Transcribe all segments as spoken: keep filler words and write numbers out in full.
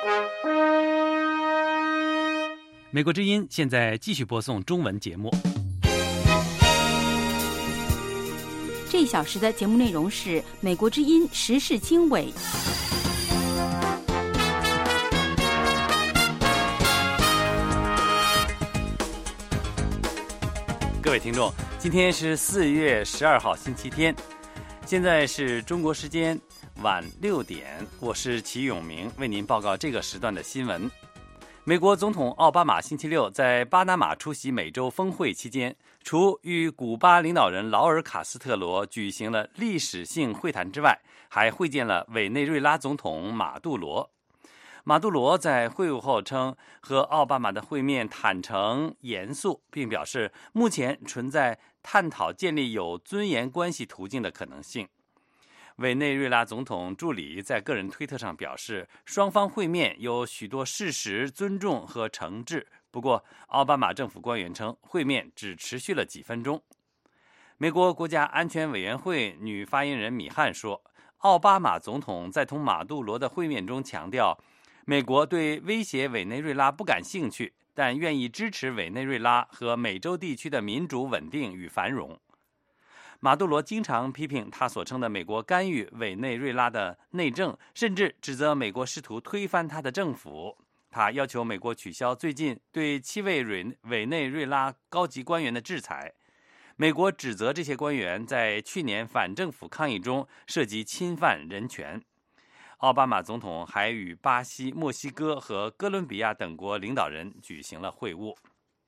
美国之音现在继续播送中文节目。 这一小时的节目内容是美国之音时事经纬。 各位听众，今天是四月十二号星期天，现在是中国时间晚六点，我是齐永明，为您报告这个时段的新闻。美国总统奥巴马星期六在巴拿马出席美洲峰会期间，除与古巴领导人劳尔·卡斯特罗举行了历史性会谈之外，还会见了委内瑞拉总统马杜罗。马杜罗在会晤后称，和奥巴马的会面坦诚严肃，并表示目前存在探讨建立有尊严关系途径的可能性。委内瑞拉总统助理在个人推特上表示，双方会面有许多事实、尊重和诚挚。不过，奥巴马政府官员称，会面只持续了几分钟。美国国家安全委员会女发言人米汉说，奥巴马总统在同马杜罗的会面中强调，美国对威胁委内瑞拉不感兴趣，但愿意支持委内瑞拉和美洲地区的民主稳定与繁荣。马杜罗经常批评他所称的美国干预委内瑞拉的内政，甚至指责美国试图推翻他的政府。他要求美国取消最近对七位委内瑞拉高级官员的制裁。美国指责这些官员在去年反政府抗议中涉及侵犯人权。奥巴马总统还与巴西、墨西哥和哥伦比亚等国领导人举行了会晤。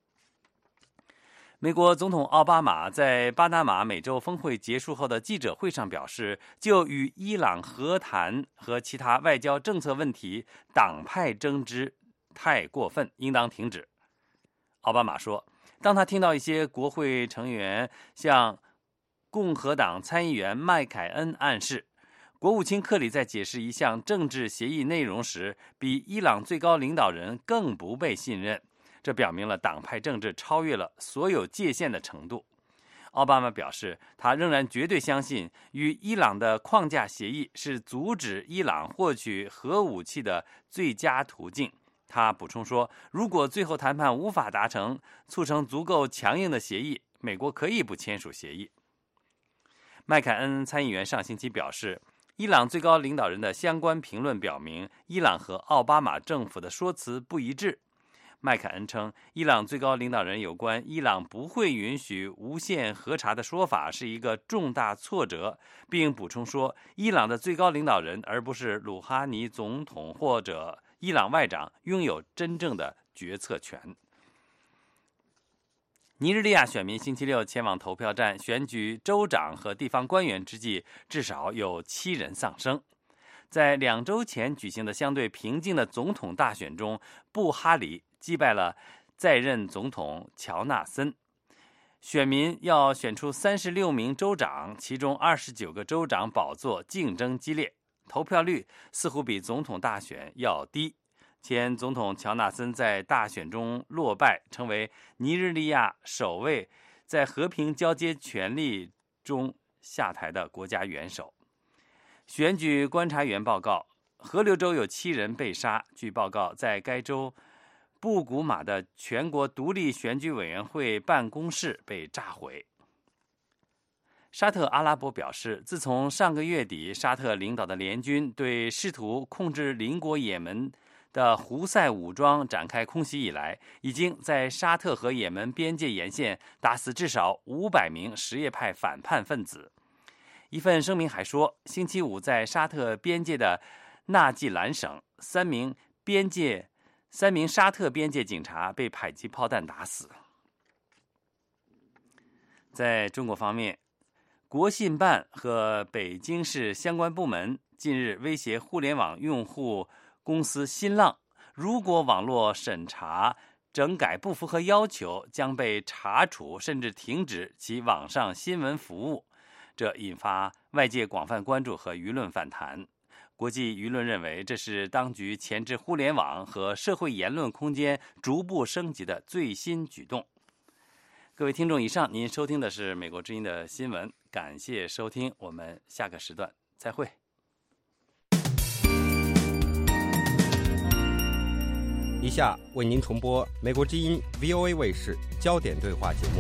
美国总统奥巴马在巴拿马美洲峰会结束后的记者会上表示，就与伊朗和谈和其他外交政策问题，党派争执太过分，应当停止。奥巴马说，当他听到一些国会成员向共和党参议员麦凯恩暗示，国务卿克里在解释一项政治协议内容时，比伊朗最高领导人更不被信任，这表明了党派政治超越了所有界限的程度。奥巴马表示，他仍然绝对相信与伊朗的框架协议是阻止伊朗获取核武器的最佳途径。他补充说，如果最后谈判无法达成促成足够强硬的协议，美国可以不签署协议。麦凯恩参议员上星期表示，伊朗最高领导人的相关评论表明，伊朗和奥巴马政府的说辞不一致。麦凯恩称，伊朗最高领导人有关伊朗不会允许无限核查的说法是一个重大挫折，并补充说，伊朗的最高领导人而不是鲁哈尼总统或者伊朗外长拥有真正的决策权。尼日利亚选民星期六前往投票站选举州长和地方官员之际，至少有七人丧生。在两周前举行的相对平静的总统大选中，布哈里击败了在任总统乔纳森。选民要选出三十六名州长，其中二十九个州长宝座竞争激烈，投票率似乎比总统大选要低。前总统乔纳森在大选中落败，成为尼日利亚首位在和平交接权力中下台的国家元首。选举观察员报告，河流州有七人被杀。据报告，在该州布古马的全国独立选举委员会办公室被炸毁。沙特阿拉伯表示，自从上个月底沙特领导的联军对试图控制邻国也门的胡塞武装展开空袭以来，已经在沙特和也门边界沿线打死至少五百名什叶派反叛分子。一份声明还说，星期五在沙特边界的纳季兰省，三名边界三名沙特边界警察被迫击炮弹打死。在中国方面，国信办和北京市相关部门近日威胁互联网用户公司新浪，如果网络审查整改不符合要求，将被查处甚至停止其网上新闻服务。这引发外界广泛关注和舆论反弹。国际舆论认为，这是当局钳制互联网和社会言论空间逐步升级的最新举动。各位听众，以上您收听的是美国之音的新闻，感谢收听，我们下个时段再会。 以下为您重播美国之音 V O A 卫视焦点对话节目。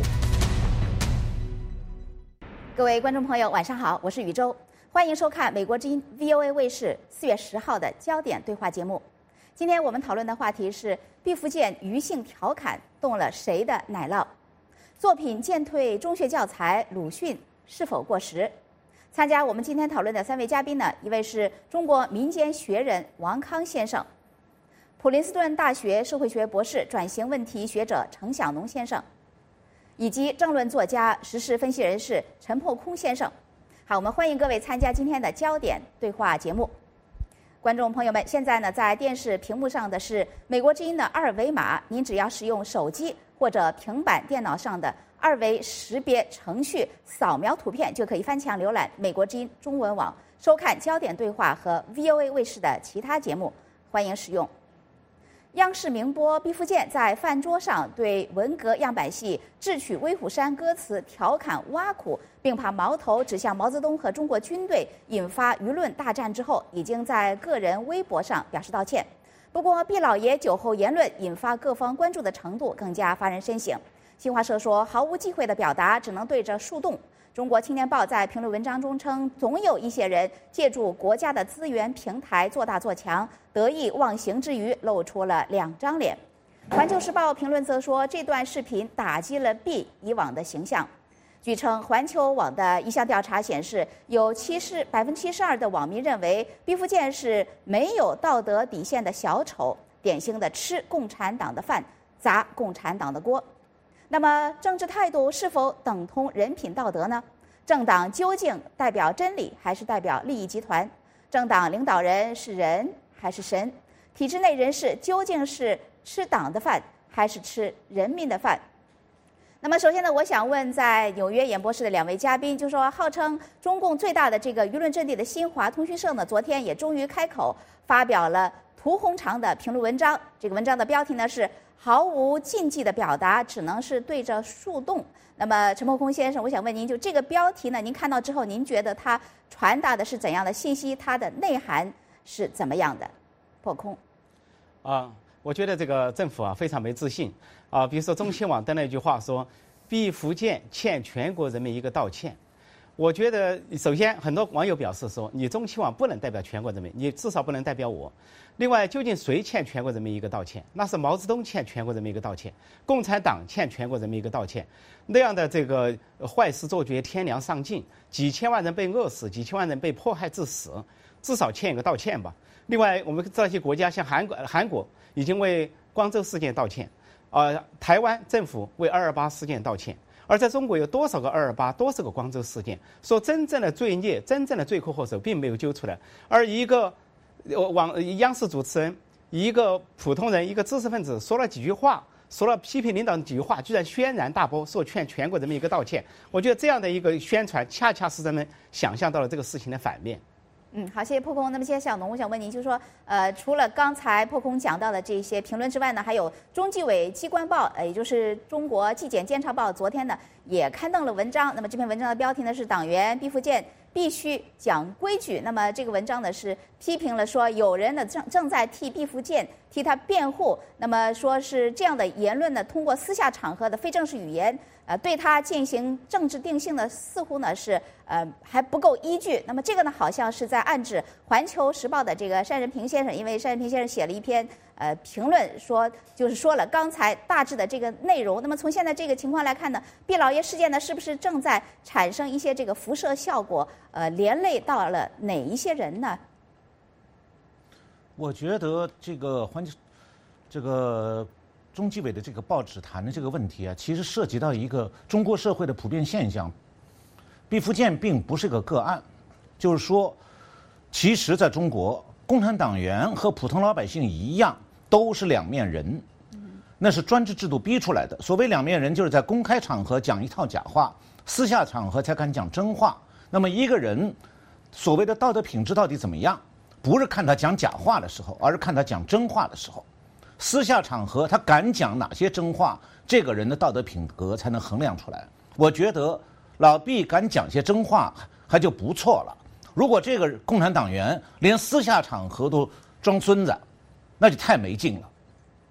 各位观众朋友，晚上好，我是宇宙，欢迎收看美国之音 V O A 卫视四月十号的焦点对话节目。今天我们讨论的话题是毕福剑余性调侃动了谁的奶酪？作品渐退中学教材鲁迅是否过时？参加我们今天讨论的三位嘉宾呢，一位是中国民间学人王康先生，普林斯顿大学社会学博士、转型问题学者程晓农先生，以及政论作家、时事分析人士陈破空先生。好，我们欢迎各位参加今天的焦点对话节目。观众朋友们，现在呢，在电视屏幕上的是美国之音的二维码，您只要使用手机或者平板电脑上的二维识别程序扫描图片，就可以翻墙浏览美国之音中文网，收看焦点对话和 V O A 卫视的其他节目，欢迎使用。央视名播毕福剑在饭桌上对文革样板戏《智取威虎山》歌词调侃挖苦，并把矛头指向毛泽东和中国军队，引发舆论大战之后，已经在个人微博上表示道歉。不过毕老爷酒后言论引发各方关注的程度更加发人深省。新华社说，毫无忌讳的表达只能对着树洞。中国青年报在评论文章中称，总有一些人借助国家的资源平台做大做强，得意忘形之余露出了两张脸。环球时报评论则说，这段视频打击了毕以往的形象。据称，环球网的一项调查显示，有七十百分之七十二的网民认为毕福剑是没有道德底线的小丑，典型的吃共产党的饭，砸共产党的锅。那么政治态度是否等同人品道德呢？政党究竟代表真理还是代表利益集团？政党领导人是人还是神？体制内人士究竟是吃党的饭还是吃人民的饭？那么首先呢，我想问在纽约演播室的两位嘉宾，就说号称中共最大的这个舆论阵地的新华通讯社呢，昨天也终于开口发表了屠洪长的评论文章。这个文章的标题呢是毫无禁忌的表达只能是对着树洞。那么陈破空先生，我想问您，就这个标题呢，您看到之后，您觉得它传达的是怎样的信息？它的内涵是怎么样的？破空。 啊，我觉得这个政府啊非常没自信啊。比如说中新网登了一句话说，毕福剑欠全国人民一个道歉。我觉得首先很多网友表示说，你中新网不能代表全国人民，你至少不能代表我。另外，究竟谁欠全国人民一个道歉？那是毛泽东欠全国人民一个道歉，共产党欠全国人民一个道歉。那样的这个坏事做绝，天良丧尽，几千万人被饿死，几千万人被迫害致死，至少欠一个道歉吧。另外，我们知道一些国家，像韩国，韩国已经为光州事件道歉，呃，台湾政府为二二八事件道歉。而在中国有多少个二二八，多少个光州事件？说真正的罪孽、真正的罪魁祸首并没有揪出来，而一个网央视主持人，一个普通人，一个知识分子说了几句话，说了批评领导的几句话，居然轩然大波，说劝全国人民一个道歉。我觉得这样的一个宣传，恰恰是人们想象到了这个事情的反面。 嗯，好，谢谢破空。那么，谢谢小农，我想问您，就是说，呃，除了刚才破空讲到的这些评论之外呢，还有中纪委机关报，呃，也就是中国纪检监察报，昨天呢也刊登了文章。那么这篇文章的标题呢是“党员毕福剑必须讲规矩”。那么这个文章呢是批评了说，有人呢正正在替毕福剑替他辩护，那么说是这样的言论呢，通过私下场合的非正式语言，呃，对他进行政治定性的，似乎呢是呃还不够依据。那么这个呢，好像是在暗指《环球时报》的这个单仁平先生，因为单仁平先生写了一篇呃评论，说就是说了刚才大致的这个内容。那么从现在这个情况来看呢，毕老爷事件呢，是不是正在产生一些这个辐射效果？呃，连累到了哪一些人呢？ 我觉得这个环球这个。中纪委的这个报纸谈的这个问题啊，其实涉及到一个中国社会的普遍现象。毕福剑并不是个个案，就是说，其实在中国，共产党员和普通老百姓一样，都是两面人，那是专制制度逼出来的。所谓两面人，就是在公开场合讲一套假话，私下场合才敢讲真话。那么一个人所谓的道德品质到底怎么样，不是看他讲假话的时候，而是看他讲真话的时候。私下场合他敢讲哪些真话，这个人的道德品格才能衡量出来。我觉得老毕敢讲些真话还就不错了。如果这个共产党员连私下场合都装孙子，那就太没劲了。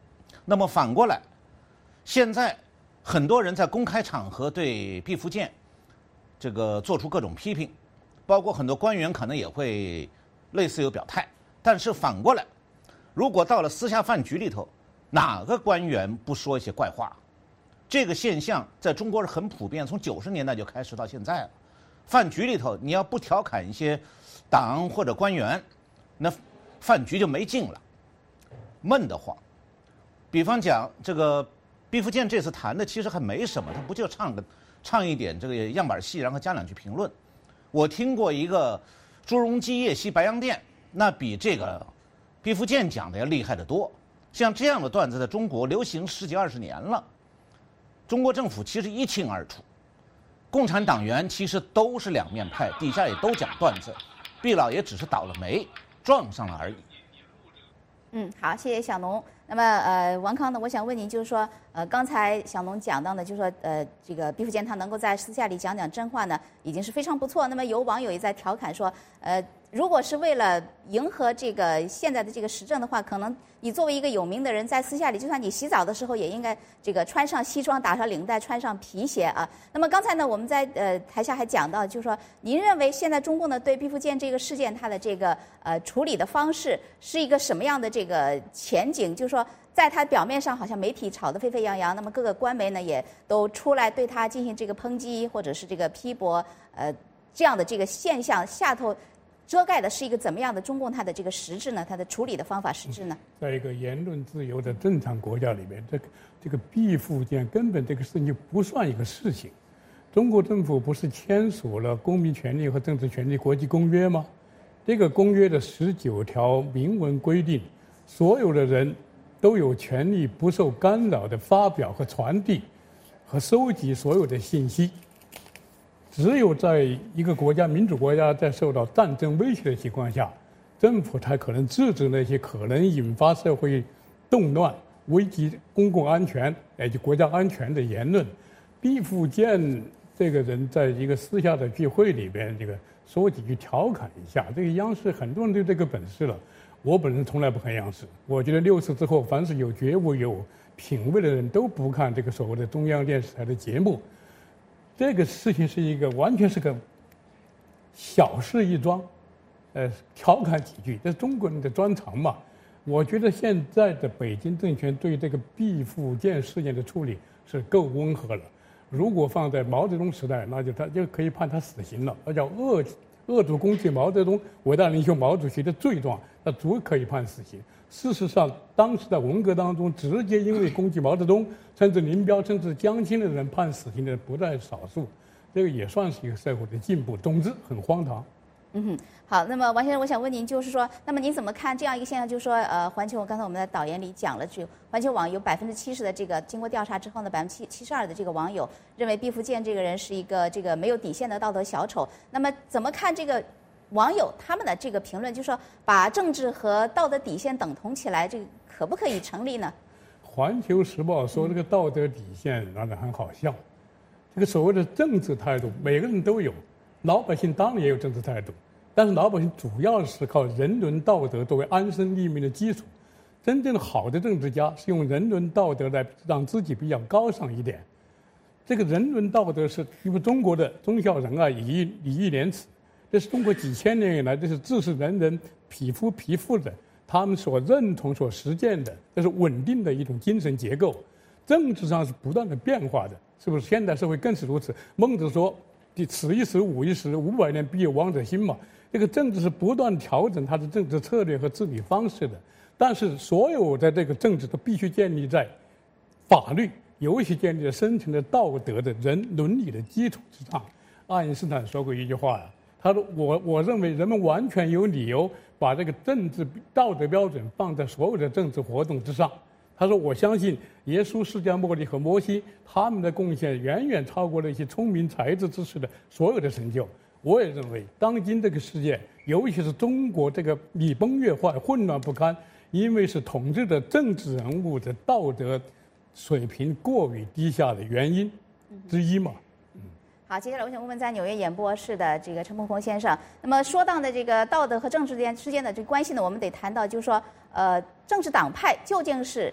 那么反过来，现在很多人在公开场合对毕福剑这个做出各种批评，包括很多官员可能也会类似有表态。但是反过来，如果到了私下饭局里头，哪个官员不说一些怪话？这个现象在中国是很普遍，从九十年代就开始到现在了。饭局里头，你要不调侃一些党或者官员，那饭局就没劲了，闷得慌。比方讲，这个毕福剑这次谈的其实还没什么，他不就唱个唱一点这个样板戏，然后加两句评论。我听过一个朱镕基夜袭白洋淀，那比这个毕福剑讲的要厉害得多。像这样的段子在中国流行十几二十年了。中国政府其实一清二楚，共产党员其实都是两面派，底下也都讲段子，毕老爷只是倒了霉，撞上了而已。 嗯，好，谢谢小农。那么，呃，王康呢，我想问您，就是说，呃，刚才小农讲到呢，就是说，呃，这个毕福剑他能够在私下里讲讲真话呢，已经是非常不错。那么，有网友也在调侃说，呃，如果是为了迎合这个现在的这个时政的话，可能你作为一个有名的人，在私下里，就算你洗澡的时候，也应该这个穿上西装，打上领带，穿上皮鞋啊。那么刚才呢，我们在呃台下还讲到，就是说，您认为现在中共呢对毕福剑这个事件它的这个呃处理的方式是一个什么样的这个前景？就是说，在他表面上好像媒体炒得沸沸扬扬，那么各个官媒呢也都出来对他进行这个抨击或者是这个批驳，呃，这样的这个现象下头遮盖的是一个怎么样的中共它的这个实质呢？它的处理的方法实质呢？ 在一个言论自由的正常国家里面，这个这个毕福剑根本这个事情就不算一个事情。中国政府不是签署了《公民权利和政治权利国际公约》吗？这个公约的十九条明文规定，所有的人都有权利不受干扰的发表和传递和收集所有的信息。只有在一个国家民主国家在受到战争威胁的情况下，政府才可能制止那些可能引发社会动乱、危及公共安全以及国家安全的言论。毕福剑这个人在一个私下的聚会里边，这个说几句调侃一下，这个央视很多人都这个本事了。我本人从来不看央视，我觉得六四之后，凡是有觉悟、有品位的人都不看这个所谓的中央电视台的节目。这个事情是一个完全是个小事一桩，呃，调侃几句，这是中国人的专长嘛。我觉得现在的北京政权对这个毕福剑事件的处理是够温和了。如果放在毛泽东时代，那就他就可以判他死刑了，那叫恶恶毒攻击毛泽东伟大领袖毛主席的罪状，那足可以判死刑。事实上，当时在文革当中，直接因为攻击毛泽东，甚至林彪，甚至江青的人判死刑的不在少数，这个也算是一个社会的进步。总之，很荒唐。 嗯哼，好，那么王先生，我想问您，就是说，那么您怎么看这样一个现象？就是说，呃，环球，刚才我们在导言里讲了，就环球网有百分之七十的这个经过调查之后呢，百分之七七十二的这个网友认为毕福剑这个人是一个这个没有底线的道德小丑。那么怎么看这个网友他们的这个评论？就是说，把政治和道德底线等同起来，这个可不可以成立呢？ 环球时报说这个道德底线让人很好笑，这个所谓的政治态度，每个人都有，老百姓当然也有政治态度。但是老百姓主要是靠人伦道德作为安身立命的基础，真正好的政治家是用人伦道德来让自己比较高尚一点。这个人伦道德是因为中国的忠孝仁爱、礼义礼义廉耻，这是中国几千年以来这是治世仁人、匹夫匹妇的他们所认同、所实践的，这是稳定的一种精神结构。政治上是不断的变化的，是不是？现代社会更是如此。孟子说：“此一时，吾一时，五百年必有王者兴嘛。”这个政治是不断调整它的政治策略和治理方式的，但是所有的这个政治都必须建立在法律，尤其建立在深层的道德的人伦理的基础之上。爱因斯坦说过一句话呀，他说：“我我认为人们完全有理由把这个政治道德标准放在所有的政治活动之上。”他说：“我相信耶稣、释迦牟尼和摩西他们的贡献远远超过了一些聪明才智之士的所有的成就。”我也认为，当今这个世界，尤其是中国这个礼崩乐坏、混乱不堪，因为是统治的政治人物的道德水平过于低下的原因之一嘛。 嗯，好，接下来我想问问在纽约演播室的这个陈鹏鹏先生，那么说到的这个道德和政治之间之间的这个关系呢，我们得谈到，就是说，呃，政治党派究竟是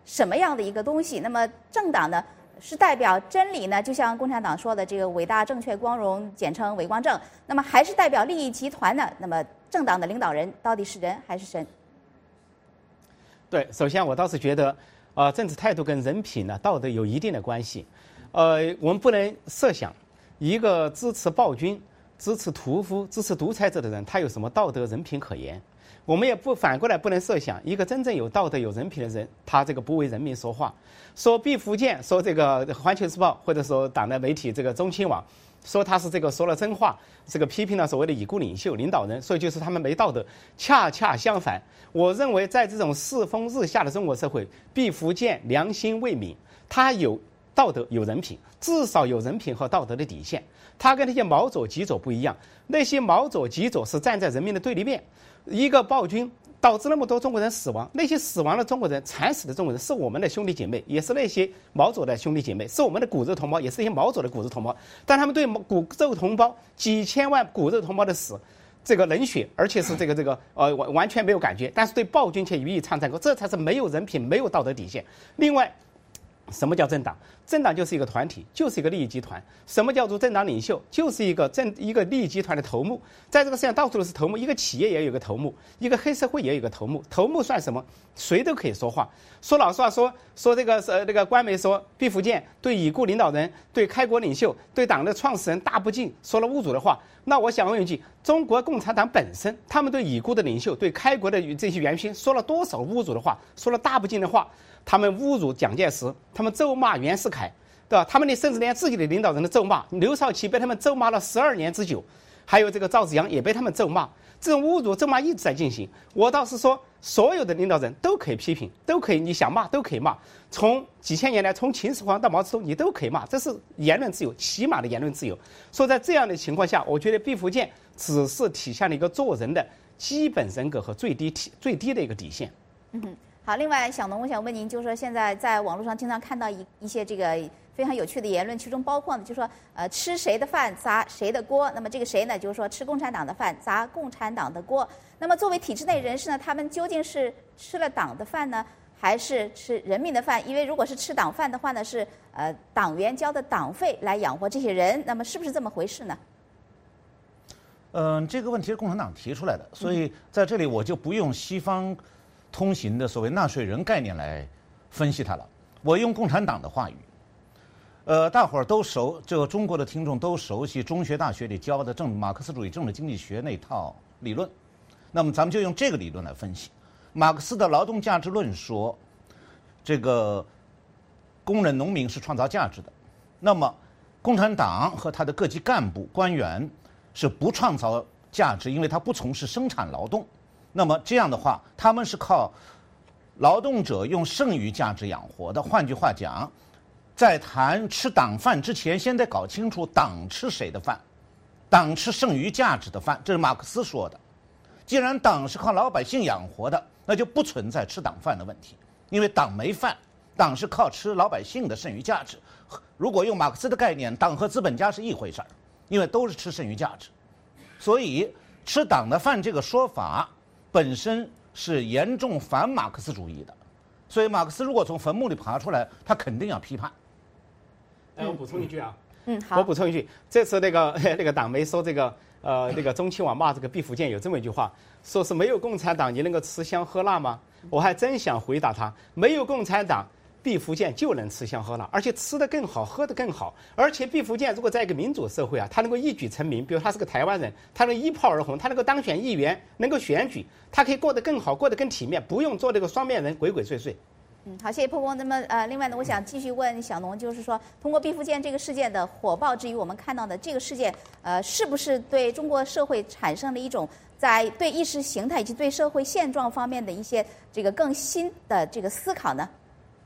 什么样的一个东西？那么政党呢，是代表真理呢？就像共产党说的这个伟大、正确、光荣，简称伟光正。那么还是代表利益集团呢？那么政党的领导人到底是人还是神？ 对，首先我倒是觉得，呃，政治态度跟人品呢、道德有一定的关系。呃，我们不能设想一个支持暴君、支持屠夫、支持独裁者的人，他有什么道德人品可言？我们也不反过来不能设想一个真正有道德、有人品的人，他这个不为人民说话。说毕福剑，说这个《环球时报》或者说党的媒体这个中青网，说他是这个说了真话，这个批评了所谓的已故领袖、领导人，所以就是他们没道德。恰恰相反，我认为在这种世风日下的中国社会，毕福剑良心未泯，他有道德、有人品，至少有人品和道德的底线。他跟那些毛左、极左不一样，那些毛左、极左是站在人民的对立面。一个暴君导致那么多中国人死亡，那些死亡的中国人、惨死的中国人是我们的兄弟姐妹，也是那些毛左的兄弟姐妹，是我们的骨肉同胞，也是那些毛左的骨肉同胞。但他们对骨肉同胞几千万骨肉同胞的死，这个冷血，而且是这个这个呃完完全没有感觉，但是对暴君却予以唱赞歌，这才是没有人品、没有道德底线。另外，什么叫政党？政党就是一个团体，就是一个利益集团。什么叫做政党领袖？就是一个政一个利益集团的头目。在这个世界上到处都是头目，一个企业也有一个头目，一个黑社会也有一个头目。头目算什么？谁都可以说话。说老实话，说说这个呃这个官媒说毕福剑对已故领导人、对开国领袖、对党的创始人大不敬，说了侮辱的话。那我想问一句：中国共产党本身，他们对已故的领袖、对开国的这些元勋说了多少侮辱的话，说了大不敬的话？他们侮辱蒋介石，他们咒骂袁世凯，对吧？他们连甚至连自己的领导人都咒骂，刘少奇被他们咒骂了十二年之久，还有这个赵紫阳也被他们咒骂。这种侮辱咒骂一直在进行。我倒是说，所有的领导人都可以批评，都可以，你想骂都可以骂。从几千年来，从秦始皇到毛泽东，你都可以骂，这是言论自由，起码的言论自由。所以在这样的情况下，我觉得毕福剑只是体现了一个做人的基本人格和最低体最低的一个底线。 嗯哼。好，另外小农，我想问您，就是说现在在网络上经常看到一一些这个非常有趣的言论，其中包括呢，就是说呃吃谁的饭砸谁的锅。那么这个谁呢，就是说吃共产党的饭砸共产党的锅。那么作为体制内人士呢，他们究竟是吃了党的饭呢，还是吃人民的饭？因为如果是吃党饭的话呢，是呃党员交的党费来养活这些人，那么是不是这么回事呢？ 嗯、呃，这个问题是共产党提出来的，所以在这里我就不用西方通行的所谓纳税人概念来分析它了，我用共产党的话语。呃，大伙儿都熟，这个中国的听众都熟悉中学、大学里教的政马克思主义政治经济学那套理论。那么咱们就用这个理论来分析。马克思的劳动价值论说，这个工人、农民是创造价值的。那么，共产党和他的各级干部、官员是不创造价值，因为他不从事生产劳动。那么这样的话，他们是靠劳动者用剩余价值养活的。换句话讲，在谈吃党饭之前，先得搞清楚党吃谁的饭，党吃剩余价值的饭，这是马克思说的。既然党是靠老百姓养活的，那就不存在吃党饭的问题，因为党没饭，党是靠吃老百姓的剩余价值。如果用马克思的概念，党和资本家是一回事儿，因为都是吃剩余价值。所以吃党的饭这个说法本身是严重反马克思主义的，所以马克思如果从坟墓里爬出来，他肯定要批判。 哎，我补充一句啊， 嗯，好， 我补充一句，这次那个那个党媒说这个呃那个中青网骂这个毕福剑有这么一句话，说是没有共产党你能够吃香喝辣吗？我还真想回答他，没有共产党，毕福剑就能吃香喝辣，而且吃得更好，喝得更好。而且毕福剑如果在一个民主社会啊，他能够一举成名，比如他是个台湾人，他能一炮而红，他能够当选议员，能够选举，他可以过得更好，过得更体面，不用做这个双面人，鬼鬼祟祟。 嗯，好，谢谢波波。那么呃，另外呢，我想继续问小农，就是说，通过毕福剑这个事件的火爆之余，我们看到的这个事件，呃，是不是对中国社会产生了一种在对意识形态以及对社会现状方面的一些这个更新的这个思考呢？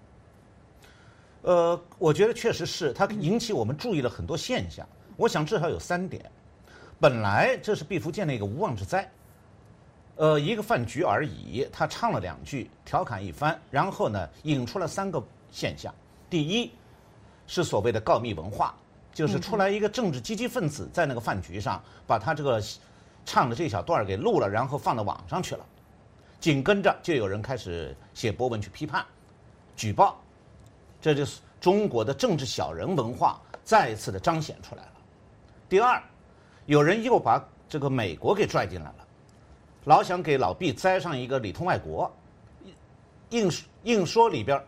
呃，我觉得确实是，它引起我们注意了很多现象。我想至少有三点。本来这是毕福剑的一个无妄之灾。呃，一个饭局而已，他唱了两句，调侃一番，然后呢，引出了三个现象。第一，是所谓的告密文化，就是出来一个政治积极分子在那个饭局上，把他这个唱的这小段给录了，然后放到网上去了。紧跟着就有人开始写博文去批判， 举报，这就是中国的政治小人文化再一次的彰显出来了。第二，有人又把这个美国给拽进来了，老想给老毕栽上一个里通外国，硬硬说里边，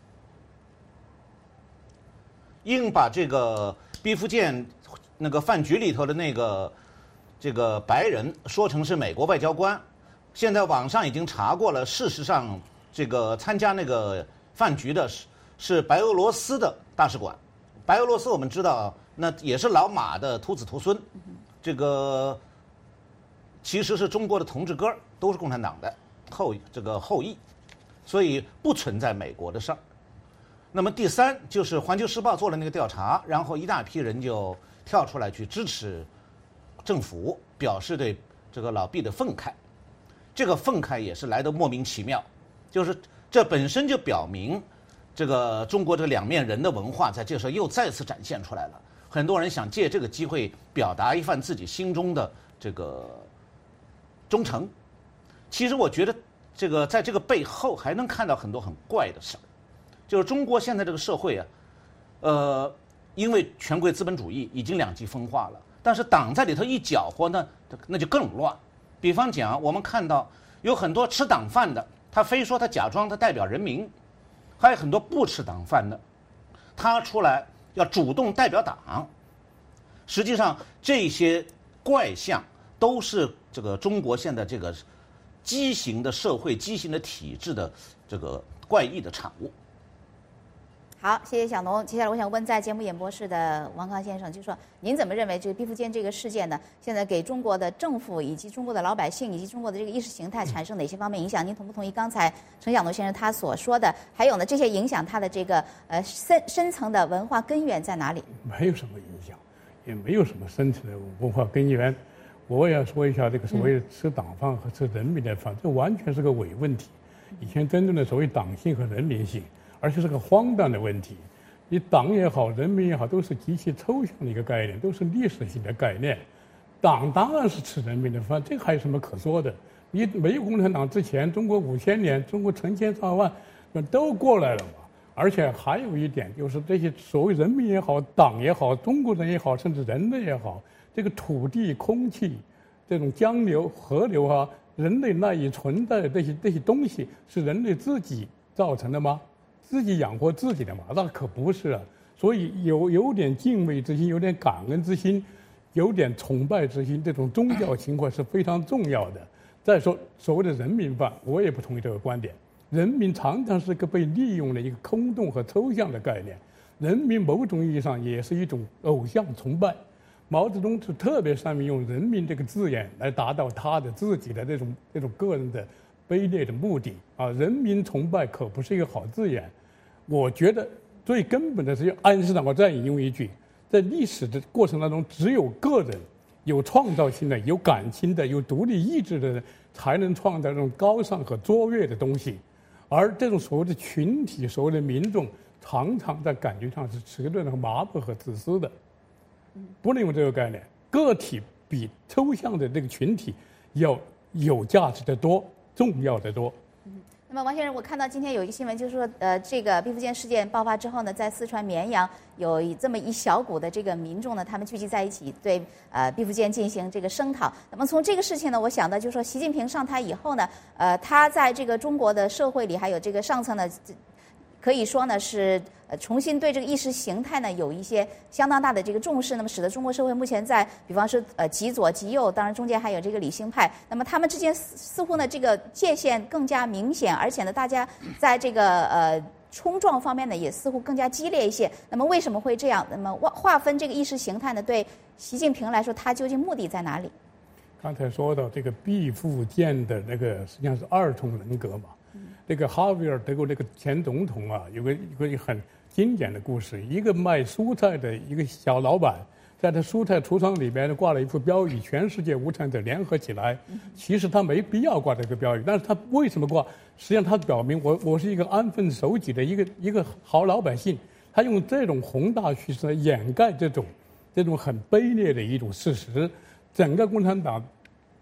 硬把这个毕福剑那个饭局里头的那个这个白人说成是美国外交官。现在网上已经查过了，事实上这个参加那个饭局的是是白俄罗斯的大使馆。白俄罗斯我们知道，那也是老马的徒子徒孙，这个其实是中国的同志哥，都是共产党的后这个后裔，所以不存在美国的事儿。那么第三就是《环球时报》做了那个调查，然后一大批人就跳出来去支持政府，表示对这个老毕的愤慨。这个愤慨也是来得莫名其妙，就是这本身就表明，这个中国这两面人的文化在这时候又再次展现出来了。很多人想借这个机会表达一番自己心中的这个忠诚。其实我觉得，这个在这个背后还能看到很多很怪的事儿，就是中国现在这个社会啊，呃，因为权贵资本主义已经两极分化了，但是党在里头一搅和呢，那就更乱。比方讲，我们看到有很多吃党饭的，他非说他假装他代表人民；还有很多不吃党饭的，他出来要主动代表党。实际上，这些怪象都是这个中国现在这个畸形的社会、畸形的体制的这个怪异的产物。 好，谢谢小农。接下来我想问，在节目演播室的王康先生，就说您怎么认为这个毕福剑这个事件呢？现在给中国的政府以及中国的老百姓以及中国的这个意识形态产生哪些方面影响？您同不同意刚才陈小农先生他所说的？还有呢，这些影响它的这个呃深深层的文化根源在哪里？ 没有什么影响，也没有什么深层的文化根源。我也要说一下这个所谓吃党饭和吃人民的饭，这完全是个伪问题。以前真正的所谓党性和人民性，而且是个荒诞的问题。你党也好，人民也好，都是极其抽象的一个概念，都是历史性的概念。党当然是吃人民的饭，这还有什么可说的？你没有共产党之前，中国五千年，中国成千上万都过来了嘛。而且还有一点，就是这些所谓人民也好，党也好，中国人也好，甚至人类也好，这个土地、空气、这种江流、河流啊，人类赖以存在的这些这些东西，是人类自己造成的吗？自己养活自己的嘛？那可不是啊！所以有有点敬畏之心，有点感恩之心，有点崇拜之心，这种宗教情怀是非常重要的。再说所谓的人民饭，我也不同意这个观点。人民常常是个被利用的一个空洞和抽象的概念，人民某种意义上也是一种偶像崇拜。毛泽东是特别善于用人民这个字眼来达到他的自己的这种这种个人的卑劣的目的啊！人民崇拜可不是一个好字眼。我觉得最根本的是，爱因斯坦我再引用一句，在历史的过程当中，只有个人有创造性的、有感情的、有独立意志的人，才能创造这种高尚和卓越的东西。而这种所谓的群体、所谓的民众，常常在感觉上是迟钝和麻木和自私的。不能用这个概念，个体比抽象的这个群体要有价值的多，重要的多。 那么王先生，我看到今天有一个新闻，就是说，呃，这个毕福剑事件爆发之后呢，在四川绵阳有这么一小股的这个民众呢，他们聚集在一起，对呃毕福剑进行这个声讨。那么从这个事情呢，我想到就是说，习近平上台以后呢，呃，他在这个中国的社会里，还有这个上层呢，可以说呢是呃重新对这个意识形态呢有一些相当大的这个重视，那么使得中国社会目前在比方说呃极左极右，当然中间还有这个理性派，那么他们之间似似乎呢这个界限更加明显，而且呢大家在这个呃冲撞方面呢也似乎更加激烈一些。那么为什么会这样？那么划划分这个意识形态呢，对习近平来说，他究竟目的在哪里？ 刚才说到这个毕福剑的那个实际上是二重人格嘛。这个哈维尔德国这个前总统啊，有个有个很经典的故事，一个卖蔬菜的一个小老板，在他蔬菜橱窗里边挂了一副标语：全世界无产者联合起来。其实他没必要挂这个标语，但是他为什么挂？实际上他表明我我是一个安分守己的一个一个好老百姓。他用这种宏大叙事来掩盖这种这种很卑劣的一种事实。整个共产党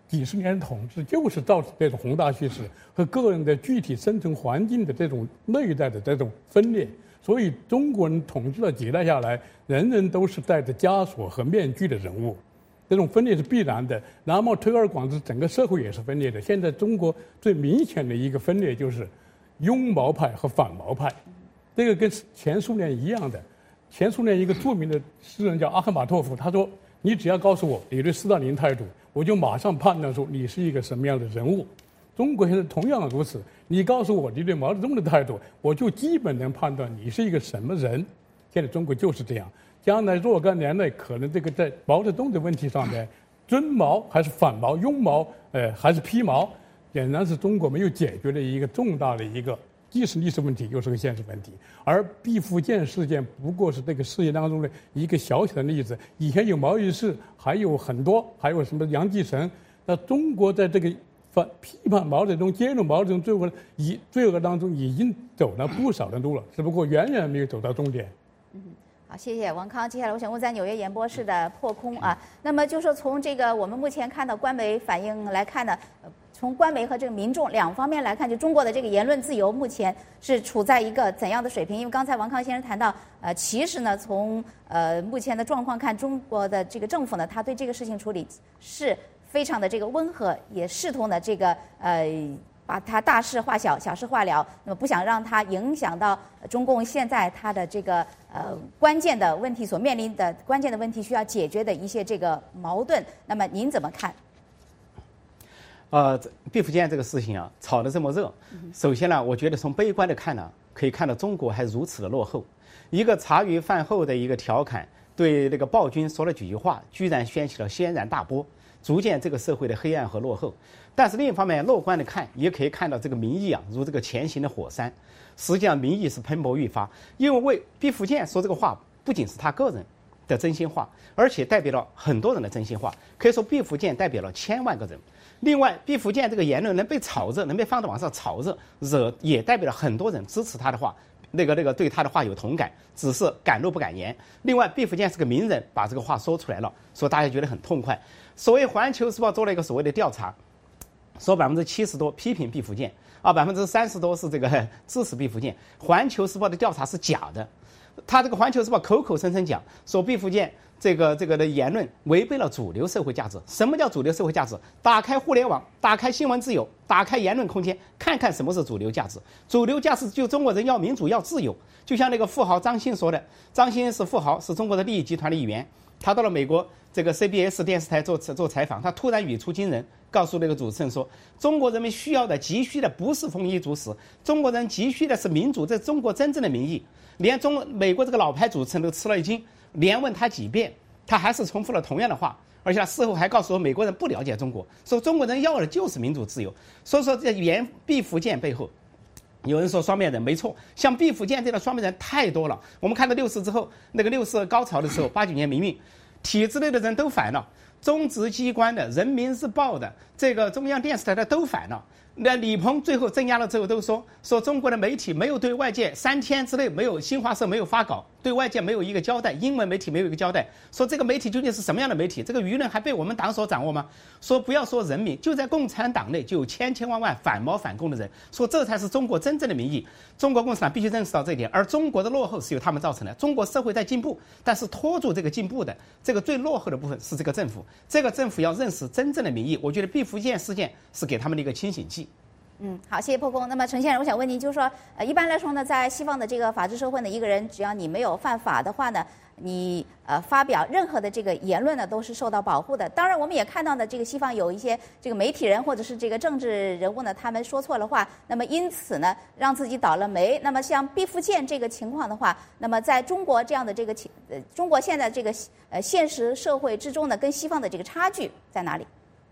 几十年统治就是造成这种宏大叙事和个人的具体生存环境的这种内在的这种分裂。所以中国人统治了几代下来，人人都是戴着枷锁和面具的人物，这种分裂是必然的。然后推而广之，整个社会也是分裂的。现在中国最明显的一个分裂就是拥毛派和反毛派，这个跟前苏联一样的。前苏联一个著名的诗人叫阿赫玛托夫，他说：“你只要告诉我你对斯大林态度，我就马上判断出你是一个什么样的人物。”中国现在同样如此，你告诉我你对毛泽东的态度，我就基本能判断你是一个什么人。现在中国就是这样，将来若干年内，可能这个在毛泽东的问题上面，尊毛还是反毛、拥毛，呃，还是披毛，显然是中国没有解决的一个重大的一个，既是历史问题，又是个现实问题。而毕福剑事件不过是这个事件当中的一个小小的例子。以前有毛于轼，还有很多，还有什么杨继绳。那中国在这个反批判毛泽东、揭露毛泽东罪恶以罪恶当中，已经走了不少的路了，只不过远远没有走到终点。 嗯，好，谢谢王康。接下来我想问在纽约演播室的破空啊，那么就说从这个我们目前看到官媒反应来看呢，呃从官媒和这个民众两方面来看，就中国的这个言论自由目前是处在一个怎样的水平？因为刚才王康先生谈到，呃，其实呢，从呃目前的状况看，中国的这个政府呢，他对这个事情处理是非常的这个温和，也试图呢这个呃把它大事化小，小事化了，那么不想让它影响到中共现在它的这个呃关键的问题所面临的关键的问题需要解决的一些这个矛盾。那么您怎么看？ 呃，毕福剑这个事情啊，炒得这么热，首先呢，我觉得从悲观的看呢，可以看到中国还如此的落后。一个茶余饭后的一个调侃，对那个暴君说了几句话，居然掀起了轩然大波，逐渐这个社会的黑暗和落后。但是另一方面，乐观的看，也可以看到这个民意啊，如这个前行的火山，实际上民意是蓬勃愈发。因为为毕福剑说这个话，不仅是他个人的真心话，而且代表了很多人的真心话。可以说，毕福剑代表了千万个人。另外，毕福剑这个言论能被炒热，能被放到网上炒热，惹也代表了很多人支持他的话，那个那个对他的话有同感，只是敢怒不敢言。另外，毕福剑是个名人，把这个话说出来了，说大家觉得很痛快。所谓《环球时报》做了一个所谓的调查，说百分之七十多批评毕福剑，啊，百分之三十多是这个支持毕福剑。《环球时报》的调查是假的，他这个《环球时报》口口声声讲说毕福剑这个这个的言论违背了主流社会价值。什么叫主流社会价值？打开互联网，打开新闻自由，打开言论空间，看看什么是主流价值。主流价值就中国人要民主要自由。就像那个富豪张欣说的，张欣是富豪，是中国的利益集团的一员。他到了美国这个 C B S 电视台做做采访，他突然语出惊人，告诉那个主持人说，中国人民需要的急需的不是丰衣足食，中国人急需的是民主，这是中国真正的民意。连中美国这个老牌主持人都吃了一惊，连问他几遍，他还是重复了同样的话，而且他事后还告诉我美国人不了解中国，说中国人要的就是民主自由。所以说在言毕福剑背后，有人说双面人，没错，像毕福剑这样的双面人太多了。我们看到六四之后，那个六四高潮的时候，八九年民运，体制内的人都反了，中执机关的、人民日报的、这个中央电视台的都反了。那李鹏最后镇压了之后都说说中国的媒体没有对外界三天之内没有新华社没有发稿，对外界没有一个交代，英文媒体没有一个交代，说这个媒体究竟是什么样的媒体？这个舆论还被我们党所掌握吗？说不要说人民，就在共产党内就有千千万万反毛反共的人，说这才是中国真正的民意。中国共产党必须认识到这一点，而中国的落后是由他们造成的。中国社会在进步，但是拖住这个进步的这个最落后的部分是这个政府，这个政府要认识真正的民意。我觉得毕福剑事件是给他们的一个清醒剂。 嗯，好，谢谢破空。那么陈先生，我想问您，就是说，呃，一般来说呢，在西方的这个法治社会呢，一个人只要你没有犯法的话呢，你呃发表任何的这个言论呢，都是受到保护的。当然，我们也看到呢，这个西方有一些这个媒体人或者是这个政治人物呢，他们说错了话，那么因此呢，让自己倒了霉。那么像毕福剑这个情况的话，那么在中国这样的这个情，呃，中国现在这个呃现实社会之中呢，跟西方的这个差距在哪里？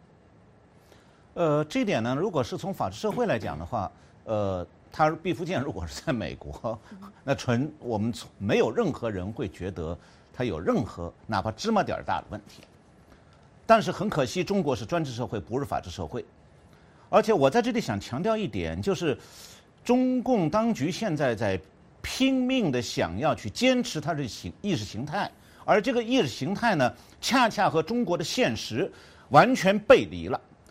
呃，这一点呢，如果是从法治社会来讲的话，呃，他毕福剑如果是在美国，那纯我们没有任何人会觉得他有任何哪怕芝麻点儿大的问题。但是很可惜，中国是专制社会，不是法治社会。而且我在这里想强调一点，就是中共当局现在在拼命的想要去坚持它的形意识形态，而这个意识形态呢，恰恰和中国的现实完全背离了。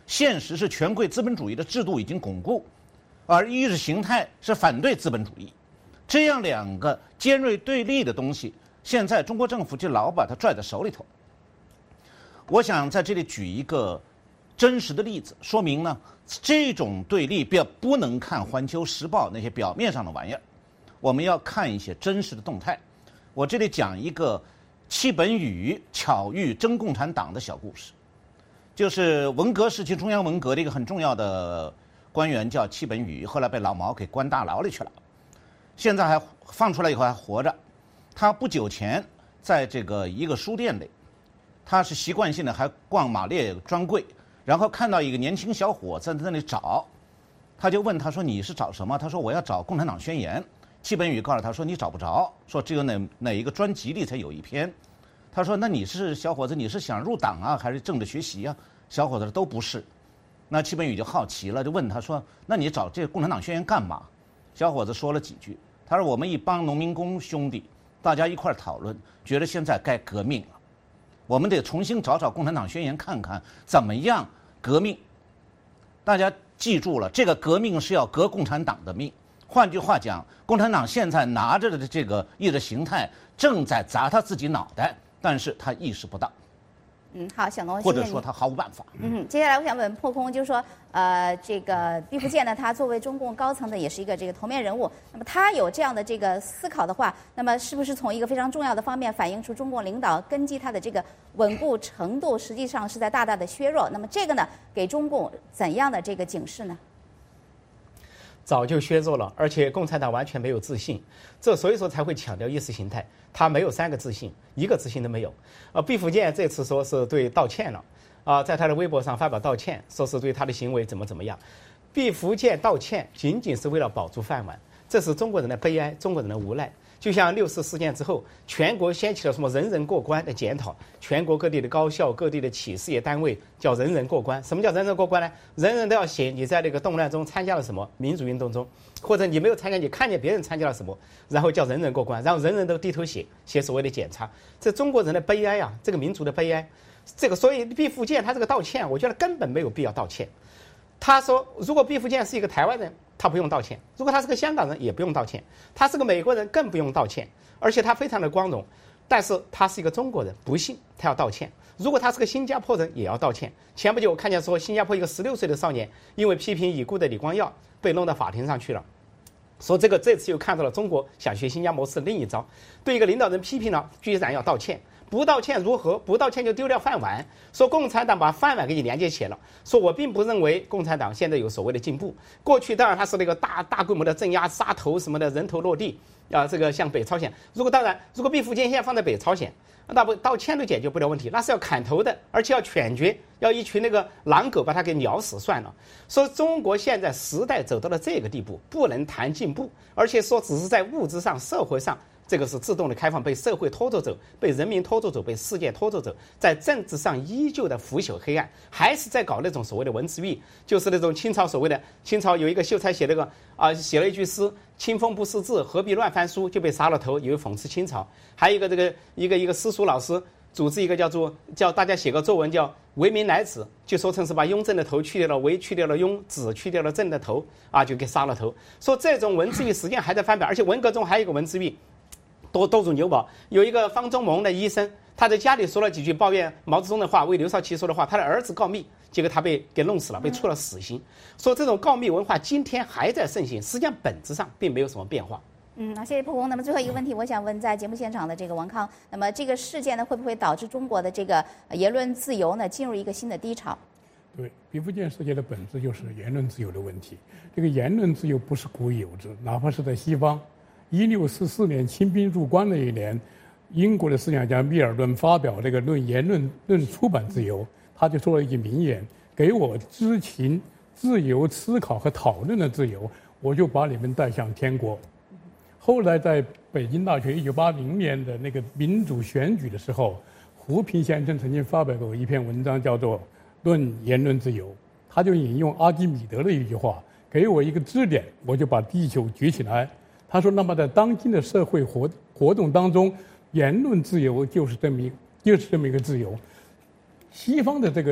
现实是权贵资本主义的制度已经巩固，而意识形态是反对资本主义。这样两个尖锐对立的东西，现在中国政府就老把它拽在手里头。我想在这里举一个真实的例子，说明呢这种对立不不能看《环球时报》那些表面上的玩意儿，我们要看一些真实的动态。我这里讲一个戚本禹巧遇真共产党的小故事，就是文革时期中央文革的一个很重要的官员叫戚本禹，后来被老毛给关大牢里去了，现在还放出来以后还活着。他不久前在这个一个书店里，他是习惯性的还逛马列专柜，然后看到一个年轻小伙在那里找，他就问他说你是找什么？他说我要找共产党宣言。戚本禹告诉他说你找不着，说只有哪哪一个专辑里才有一篇。他说那你是小伙子，你是想入党啊还是政治学习啊？小伙子说都不是。那戚本禹就好奇了，就问他说那你找这个共产党宣言干嘛？小伙子说了几句，他说我们一帮农民工兄弟大家一块讨论，觉得现在该革命了，我们得重新找找共产党宣言看看怎么样革命。大家记住了，这个革命是要革共产党的命。换句话讲，共产党现在拿着的这个意识形态正在砸他自己脑袋，但是他意识不到。 嗯，好，小龙， 或者说他毫无办法。 嗯，接下来我想问破空，就是说，呃，这个毕福剑呢，他作为中共高层的也是一个这个头面人物，那么他有这样的这个思考的话，那么是不是从一个非常重要的方面反映出中共领导根基他的这个稳固程度，实际上是在大大的削弱？那么这个呢，给中共怎样的这个警示呢？ 早就削弱了，而且共产党完全没有自信，这所以说才会强调意识形态。他没有三个自信，一个自信都没有。呃，毕福剑这次说是对道歉了，啊、呃，在他的微博上发表道歉，说是对他的行为怎么怎么样。毕福剑道歉仅仅是为了保住饭碗，这是中国人的悲哀，中国人的无奈。就像六四事件之后，全国掀起了什么人人过关的检讨，全国各地的高校、各地的企事业单位叫人人过关。什么叫人人过关呢？人人都要写你在那个动乱中参加了什么民主运动中，或者你没有参加，你看见别人参加了什么，然后叫人人过关，然后人人都低头写写所谓的检查。这中国人的悲哀啊，这个民族的悲哀。这个所以毕福剑他这个道歉，我觉得根本没有必要道歉。他说，如果毕福剑是一个台湾人，他不用道歉；如果他是个香港人，也不用道歉；他是个美国人，更不用道歉。而且他非常的光荣，但是他是一个中国人，不幸他要道歉。如果他是个新加坡人，也要道歉。前不久我看见说，新加坡一个十六岁的少年因为批评已故的李光耀，被弄到法庭上去了。说这个这次又看到了中国想学新加坡式另一招，对一个领导人批评了，居然要道歉。不道歉如何？不道歉就丢掉饭碗。说共产党把饭碗给你连接起来了。说我并不认为共产党现在有所谓的进步。过去当然他是那个大大规模的镇压、杀头什么的，人头落地啊，这个像北朝鲜。如果当然，如果毕福剑现在放在北朝鲜，那不道歉都解决不了问题，那是要砍头的，而且要犬决，要一群那个狼狗把他给咬死算了。说中国现在时代走到了这个地步，不能谈进步，而且说只是在物质上、社会上。这个是自动的开放，被社会拖着走，被人民拖着走，被世界拖着走，在政治上依旧的腐朽黑暗，还是在搞那种所谓的文字狱，就是那种清朝所谓的清朝有一个秀才写了个啊、呃、写了一句诗，清风不识字，何必乱翻书，就被杀了头，以为讽刺清朝。还有一个这个一个一个私塾老师组织一个叫做叫大家写个作文叫为民乃子，就说成是把雍正的头去掉了，为去掉了雍，子去掉了正的头啊，就给杀了头。说这种文字狱实际上还在翻版，而且文革中还有一个文字狱。多多如牛宝，有一个方中蒙的医生，他在家里说了几句抱怨毛泽东的话，为刘少奇说的话，他的儿子告密，结果他被给弄死了，被处了死刑。说这种告密文化今天还在盛行，实际上本质上并没有什么变化。 嗯，好，谢谢破空。那么最后一个问题，我想问在节目现场的这个王康，那么这个事件呢，会不会导致中国的这个言论自由呢进入一个新的低潮？ 对，毕福剑事件的本质就是言论自由的问题。这个言论自由不是古已有之，哪怕是在西方。一六四四年清兵入关那一年，英国的思想家密尔顿发表这个论言论论出版自由，他就说了一句名言：给我知情、自由思考和讨论的自由，我就把你们带向天国。后来在北京大学一九八零年的那个民主选举的时候，胡平先生曾经发表过一篇文章，叫做《论言论自由》，他就引用阿基米德的一句话：给我一个支点，我就把地球举起来。他说：“那么在当今的社会活活动当中，言论自由就是这么一就是这么一个自由。西方的这个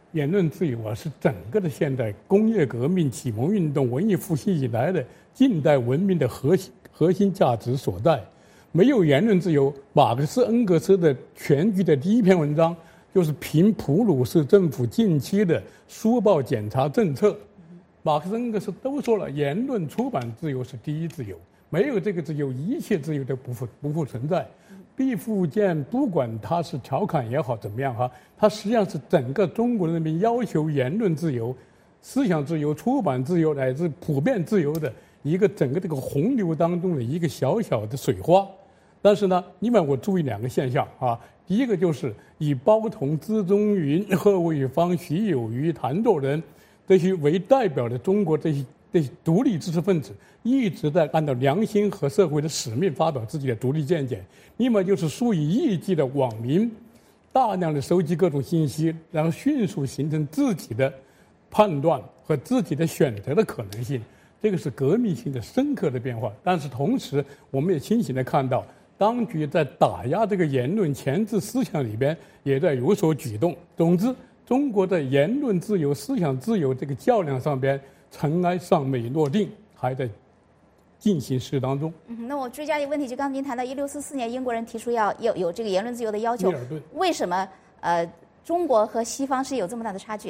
言论自由啊，是整个的现代工业革命、启蒙运动、文艺复兴以来的近代文明的核心核心价值所在。没有言论自由，马克思恩格斯的全剧的第一篇文章就是评普鲁士政府近期的书报检查政策。马克思恩格斯都说了，言论出版自由是第一自由，没有这个自由，一切自由都不复不复存在。毕福剑不管他是调侃也好怎么样哈，他实际上是整个中国人民要求言论自由、思想自由、出版自由乃至普遍自由的一个整个这个洪流当中的一个小小的水花。但是呢，另外我注意两个现象啊，第一个就是以包同、资中云、贺卫方、徐有余、谭作人这些为代表的中国这些这些独立知识分子，一直在按照良心和社会的使命发表自己的独立见解。另外就是数以亿计的网民，大量的收集各种信息，然后迅速形成自己的判断和自己的选择的可能性。这个是革命性的深刻的变化。但是同时，我们也清醒地看到，当局在打压这个言论前置思想里边，也在有所举动。总之，中国的言论自由、思想自由这个较量上边，尘埃尚未落定，还在进行时当中。 嗯，那我追加一个问题，就刚才您谈到一六四四年英国人提出要有有这个言论自由的要求，为什么呃中国和西方是有这么大的差距？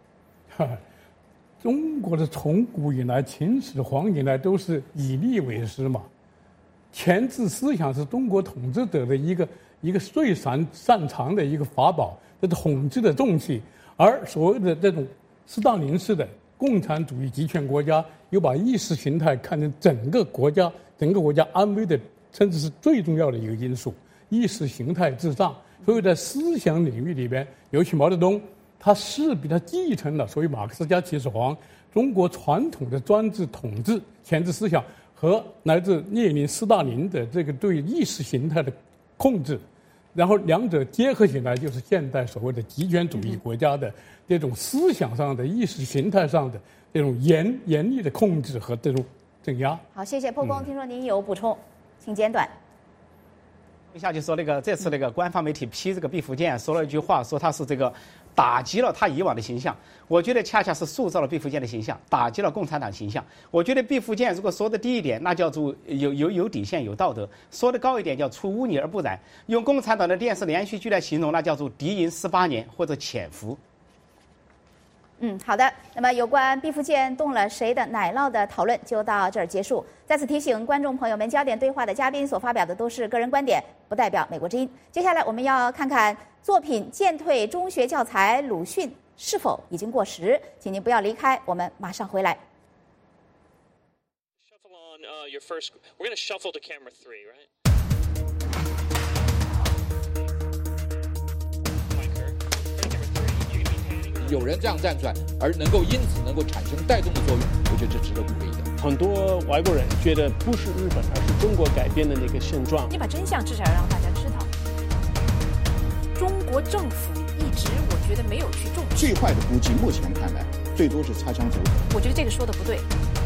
中国的从古以来、秦始皇以来都是以利为师嘛，前置思想是中国统治者的一个一个最擅擅长的一个法宝，这是统治的重器。而所谓的这种斯大林式的共产主义集权国家，又把意识形态看成整个国家、整个国家安危的，甚至是最重要的一个因素。意识形态至上，所以在思想领域里边，尤其毛泽东，他势必他继承了所谓马克思加秦始皇中国传统的专制统治前置思想和来自列宁、斯大林的这个对意识形态的控制，然后两者结合起来，就是现代所谓的极权主义国家的这种思想上的、意识形态上的这种严严厉的控制和这种镇压。 好，谢谢破功。嗯、听说您有补充，请简短。 一下就说那个这次那个官方媒体批这个毕福剑说了一句话，说他是这个打击了他以往的形象。我觉得恰恰是塑造了毕福剑的形象，打击了共产党形象。我觉得毕福剑如果说的低一点，那叫做有有有底线、有道德；说的高一点，叫出污泥而不染。用共产党的电视连续剧来形容，那叫做敌营十八年或者潜伏。 嗯，好的。那么有关毕福剑动了谁的奶酪的讨论就到这儿结束。再次提醒观众朋友们，焦点对话的嘉宾所发表的都是个人观点，不代表美国之音。接下来我们要看看作品渐退中学教材鲁迅是否已经过时，请您不要离开，我们马上回来。 Shuffle on uh, your first. We're going to shuffle to camera three, right? 有人这样站出来，而能够因此能够产生带动的作用，我觉得这值得鼓励的。 很多外国人觉得不是日本，而是中国改变的那个现状。 你把真相至少要让大家知道。中国政府一直我觉得没有去重视。 最坏的估计，目前看来，最多是擦枪走火。 我觉得这个说的不对。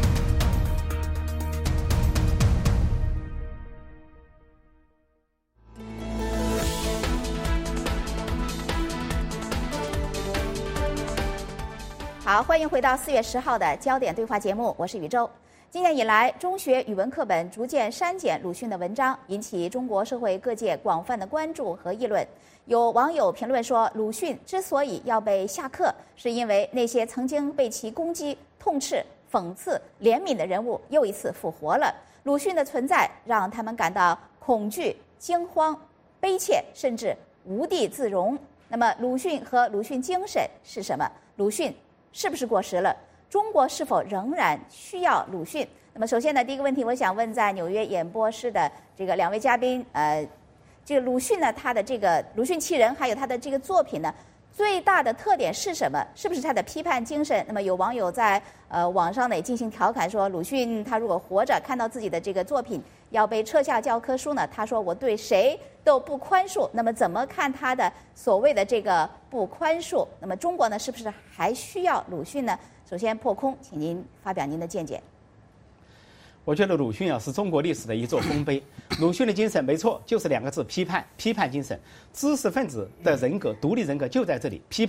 好，欢迎回到四月十号的焦点对话节目，我是宇宙。今年以来，中学语文课本逐渐删减鲁迅的文章，引起中国社会各界广泛的关注和议论。有网友评论说，鲁迅之所以要被下课，是因为那些曾经被其攻击、痛斥、讽刺、怜悯的人物又一次复活了。鲁迅的存在让他们感到恐惧、惊慌、悲切，甚至无地自容。那么，鲁迅和鲁迅精神是什么？鲁迅是不是过时了？中国是否仍然需要鲁迅？那么，首先呢，第一个问题，我想问在纽约演播室的这个两位嘉宾，呃，这个鲁迅呢，他的这个鲁迅其人，还有他的这个作品呢，最大的特点是什么？是不是他的批判精神？那么有网友在呃网上呢也进行调侃说，鲁迅他如果活着看到自己的这个作品要被撤下教科书呢，他说我对谁都不宽恕。那么怎么看他的所谓的这个不宽恕？那么中国呢，是不是还需要鲁迅呢？首先破空，请您发表您的见解。 我觉得鲁迅啊是中国历史的一座丰碑。鲁迅的精神没错，就是两个字：批判。批判精神，知识分子的人格、独立人格就在这里。批判，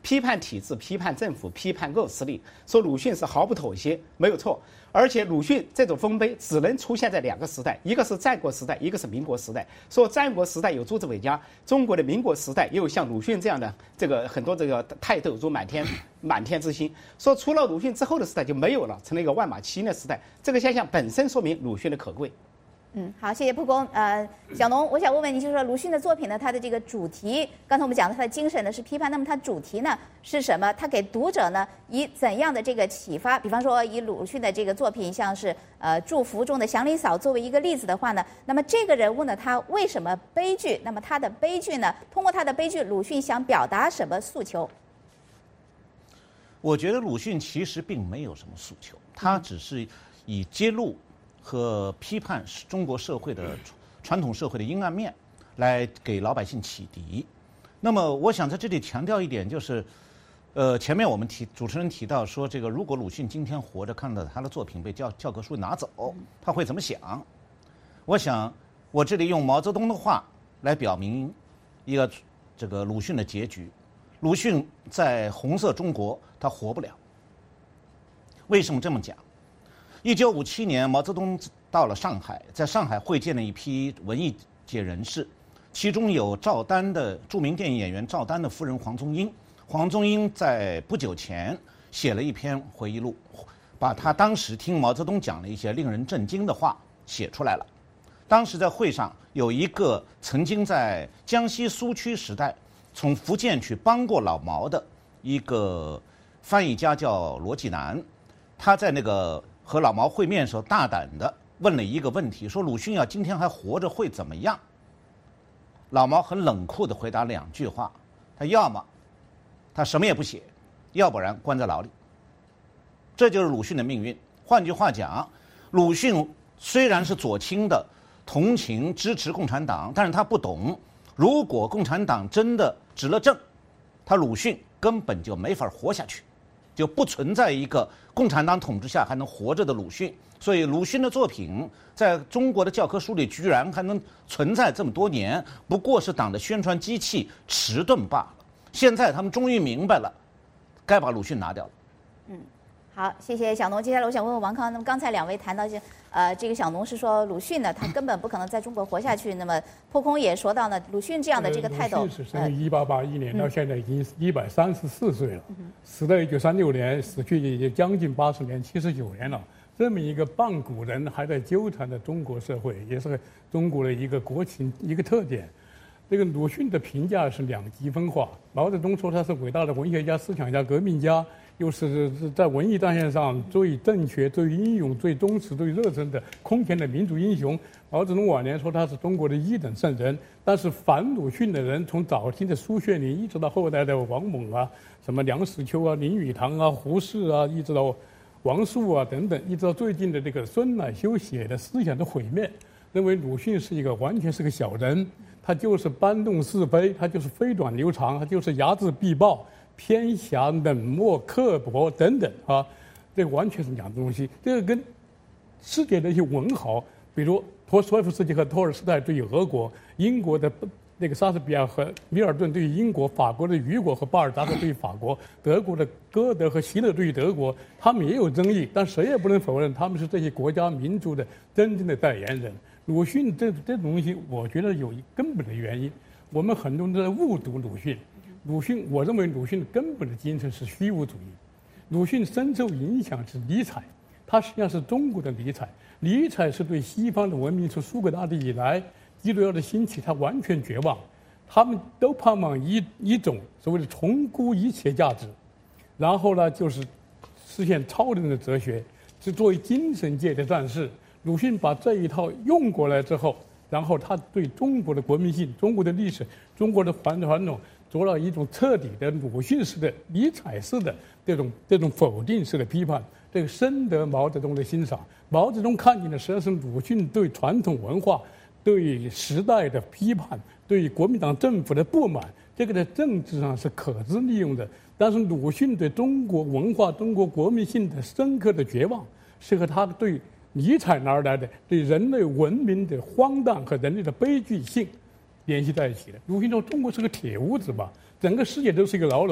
批判体制、批判政府、批判恶势力，说鲁迅是毫不妥协，没有错。而且鲁迅这种丰碑只能出现在两个时代，一个是战国时代，一个是民国时代。说战国时代有诸子百家，中国的民国时代也有像鲁迅这样的这个很多这个泰斗如满天满天之星。说除了鲁迅之后的时代就没有了，成了一个万马齐喑的时代。这个现象本身说明鲁迅的可贵。 嗯，好，谢谢蒲公。呃，小农，我想问问你，就是说鲁迅的作品呢，它的这个主题，刚才我们讲的他的精神呢是批判，那么它主题呢是什么？他给读者呢以怎样的这个启发？比方说以鲁迅的这个作品，像是呃《祝福》中的祥林嫂作为一个例子的话呢，那么这个人物呢，他为什么悲剧？那么他的悲剧呢，通过他的悲剧，鲁迅想表达什么诉求？ 我觉得鲁迅其实并没有什么诉求，他只是以揭露和批判中国社会的传统社会的阴暗面，来给老百姓启迪。那么，我想在这里强调一点，就是，呃，前面我们提主持人提到说，这个如果鲁迅今天活着，看到他的作品被教教科书拿走，他会怎么想？我想，我这里用毛泽东的话来表明一个这个鲁迅的结局：鲁迅在红色中国他活不了。为什么这么讲？一九五七年，毛泽东到了上海，在上海会见了一批文艺界人士，其中有赵丹的著名电影演员赵丹的夫人黄宗英。黄宗英在不久前写了一篇回忆录，把他当时听毛泽东讲了一些令人震惊的话写出来了。当时在会上有一个曾经在江西苏区时代从福建去帮过老毛的一个翻译家叫罗继南，他在那个和老毛会面的时候，大胆地问了一个问题，说鲁迅要今天还活着会怎么样？老毛很冷酷地回答两句话，他要么他什么也不写，要不然关在牢里。这就是鲁迅的命运。换句话讲，鲁迅虽然是左倾的，同情支持共产党，但是他不懂，如果共产党真的执了政，他鲁迅根本就没法活下去，就不存在一个共产党统治下还能活着的鲁迅。所以鲁迅的作品在中国的教科书里居然还能存在这么多年，不过是党的宣传机器迟钝罢了。现在他们终于明白了，该把鲁迅拿掉了。 嗯，好，谢谢小农。接下来我想问问王康，那么刚才两位谈到这，呃，这个小农是说鲁迅呢，他根本不可能在中国活下去。那么破空也说到呢，鲁迅这样的这个泰斗， 鲁迅是生于一八八一年，到现在已经一百三十四岁了，死到一九三六年，死去也将近八十年，七十九年了。这么一个半古人还在纠缠的中国社会，也是中国的一个国情一个特点。这个鲁迅的评价是两极分化。毛泽东说他是伟大的文学家、思想家、革命家，又是在文艺战线上最正确、最英勇、最忠实、最热忱的空前的民族英雄。毛泽东晚年说他是中国的一等圣人。但是反鲁迅的人，从早期的苏学林，一直到后代的王蒙啊、什么梁实秋啊、林语堂啊、胡适啊，一直到王朔啊等等，一直到最近的这个孙乃修写的思想的毁灭，认为鲁迅是一个完全是个小人，他就是搬弄是非，他就是飞短流长，他就是睚眦必报、偏狭、冷漠、刻薄等等啊，这个完全是两种东西。这个跟世界的一些文豪，比如托斯托夫斯基和托尔斯泰对于俄国，英国的那个莎士比亚和米尔顿对于英国，法国的雨果和巴尔扎克对于法国，德国的歌德和希勒对于德国，他们也有争议，但谁也不能否认他们是这些国家民族的真正的代言人。鲁迅这这种东西，我觉得有一根本的原因，我们很多人都在误读鲁迅。鲁迅，我认为鲁迅的根本的精神是虚无主义。鲁迅深受影响是尼采，他实际上是中国的尼采。尼采是对西方的文明从苏格拉底以来，基督教的兴起，他完全绝望，他们都盼望一一种所谓的重估一切价值，然后呢，就是实现超人的哲学，是作为精神界的战士。鲁迅把这一套用过来之后，然后他对中国的国民性、中国的历史、中国的传传统做了一种彻底的鲁迅式的、尼采式的这种这种否定式的批判，这个深得毛泽东的欣赏。毛泽东看见的实际上是鲁迅对传统文化、对时代的批判、对国民党政府的不满，这个在政治上是可资利用的。但是鲁迅对中国文化、中国国民性的深刻的绝望，是和他对尼采而来的对人类文明的荒诞和人类的悲剧性联系在一起的。鲁迅说中国是个铁屋子吧，整个世界都是一个牢笼，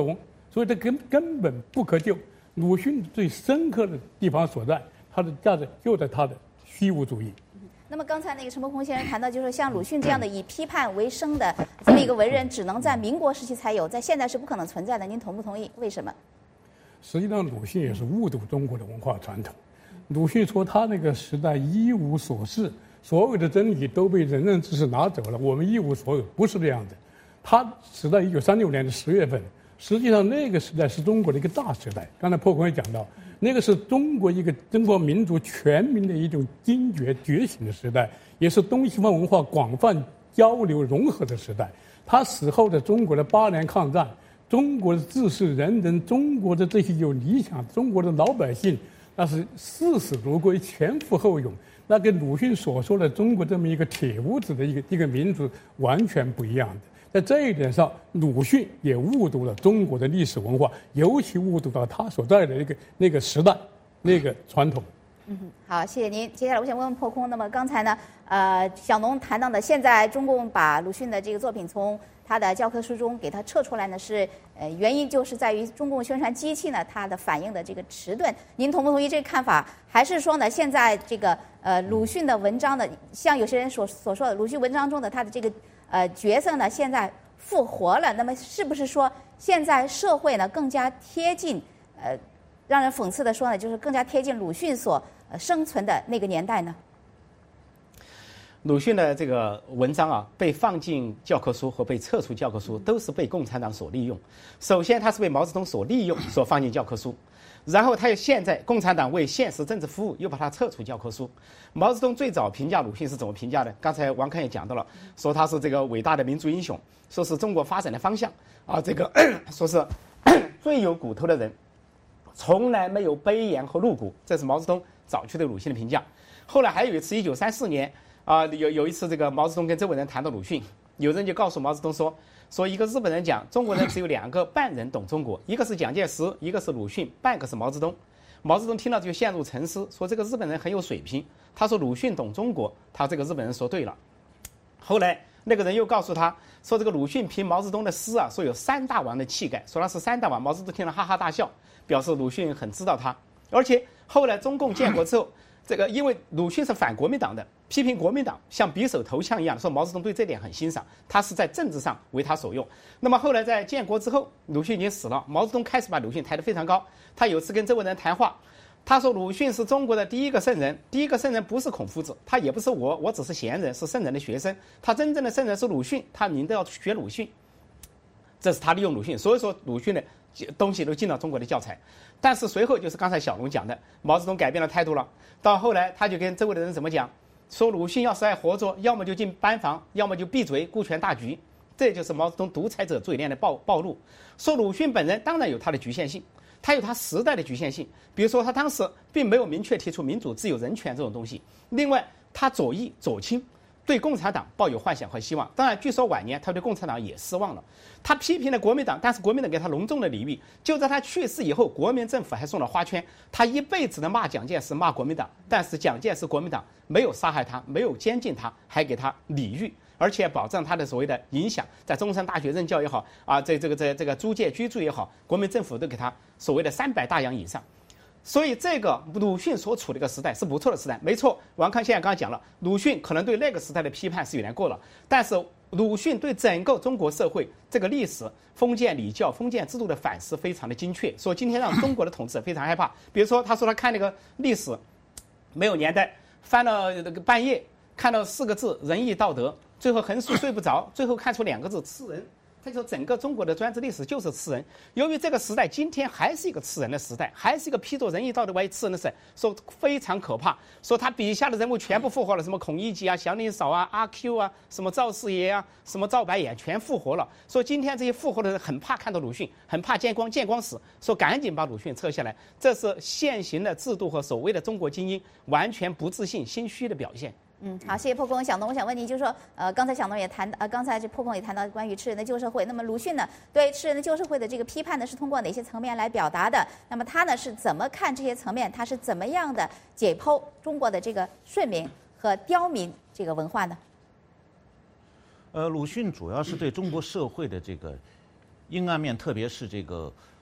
所以这根根本不可救。鲁迅最深刻的地方所在，他的价值就在他的虚无主义。 那么刚才那个陈伯宏先生谈到，就是像鲁迅这样的以批判为生的这么一个文人，只能在民国时期才有，在现在是不可能存在的。您同不同意？为什么？ 实际上，鲁迅也是误读中国的文化传统。鲁迅说他那个时代一无所事，所有的真理都被仁人志士拿走了，我们一无所有，不是这样的。他死在一九三六年的十月份。实际上，那个时代是中国的一个大时代。刚才破空也讲到，那个是中国一个中国民族全民的一种惊觉觉醒的时代，也是东西方文化广泛交流融合的时代。他死后的中国的八年抗战，中国的志士仁人，中国的这些有理想，中国的老百姓，那是视死如归，前赴后拥。那跟鲁迅所说的中国这么一个铁屋子的一个一个民族完全不一样的。在这一点上，鲁迅也误读了中国的历史文化，尤其误读到他所在的那个那个时代、那个传统。 嗯，好，谢谢您。接下来我想问问破空，那么刚才呢，呃，小农谈到的，现在中共把鲁迅的这个作品从他的教科书中给他撤出来呢，是呃原因就是在于中共宣传机器呢，它的反应的这个迟钝。您同不同意这个看法？还是说呢，现在这个呃鲁迅的文章的，像有些人所所说的，鲁迅文章中的他的这个呃角色呢，现在复活了？那么是不是说现在社会呢更加贴近呃，让人讽刺的说呢，就是更加贴近鲁迅所呃生存的那个年代呢？ 鲁迅的这个文章啊，被放进教科书和被撤出教科书，都是被共产党所利用。首先，他是被毛泽东所利用，所放进教科书。然后，他又现在共产党为现实政治服务，又把它撤出教科书。毛泽东最早评价鲁迅是怎么评价的？刚才王康也讲到了，说他是这个伟大的民族英雄，说是中国发展的方向啊，这个说是最有骨头的人，从来没有卑言和露骨，这是毛泽东早期对鲁迅的评价。后来还有一次，一九三四年啊，有有一次这个毛泽东跟周伟人谈到鲁迅，有人就告诉毛泽东说。说一个日本人讲中国人只有两个半人懂中国，一个是蒋介石，一个是鲁迅，半个是毛泽东。毛泽东听了就陷入沉思，说这个日本人很有水平。他说鲁迅懂中国，他这个日本人说对了。后来那个人又告诉他说，这个鲁迅评毛泽东的诗啊，说有三大王的气概，说他是三大王。毛泽东听了哈哈大笑，表示鲁迅很知道他。而且后来中共建国之后，这个因为鲁迅是反国民党的，批评国民党像匕首投枪一样，说毛泽东对这点很欣赏，他是在政治上为他所用。那么后来在建国之后，鲁迅已经死了，毛泽东开始把鲁迅抬得非常高。他有次跟周伟人谈话，他说鲁迅是中国的第一个圣人，第一个圣人不是孔夫子，他也不是我，我只是贤人，是圣人的学生。他真正的圣人是鲁迅，他您都要学鲁迅。这是他利用鲁迅，所以说鲁迅的东西都进到中国的教材。但是随后就是刚才小龙讲的，毛泽东改变了态度了。到后来他就跟周围的人怎么讲，说鲁迅要是爱活着，要么就进班房，要么就闭嘴顾全大局。这就是毛泽东独裁者嘴脸的暴暴露。说鲁迅本人当然有他的局限性，他有他时代的局限性，比如说他当时并没有明确提出民主自由人权这种东西。另外他左翼左倾，对共产党抱有幻想和希望。当然据说晚年他对共产党也失望了，他批评了国民党，但是国民党给他隆重的礼遇。就在他去世以后，国民政府还送了花圈。他一辈子的骂蒋介石骂国民党，但是蒋介石国民党没有杀害他，没有监禁他，还给他礼遇，而且保障他的所谓的影响，在中山大学任教也好啊，在这个在这个租界居住也好，国民政府都给他所谓的三百大洋以上。所以这个鲁迅所处的一个时代是不错的时代，没错。王康现在刚刚讲了，鲁迅可能对那个时代的批判是有点过了，但是鲁迅对整个中国社会这个历史、封建礼教、封建制度的反思非常的精确，说今天让中国的统治非常害怕。比如说，他说他看那个历史没有年代，翻了那个半夜看到四个字“仁义道德”，最后横竖睡不着，最后看出两个字“吃人”。他说整个中国的专制历史就是吃人。由于这个时代今天还是一个吃人的时代，还是一个披着仁义道德为吃人的时代，说非常可怕。说他笔下的人物全部复活了，什么孔乙己啊、祥林嫂啊、阿 Q 啊、什么赵四爷啊、什么赵白眼全复活了。说今天这些复活的人很怕看到鲁迅，很怕见光见光死，说赶紧把鲁迅撤下来。这是现行的制度和所谓的中国精英完全不自信、心虚的表现。 嗯，好，谢谢破空。小农，我想问您，就是说，呃，刚才小农也谈，呃，刚才这破空也谈到关于吃人的旧社会。那么鲁迅呢，对吃人的旧社会的这个批判呢，是通过哪些层面来表达的？那么他呢是怎么看这些层面？他是怎么样的解剖中国的这个顺民和刁民这个文化呢？ 呃，鲁迅主要是对中国社会的这个阴暗面，特别是这个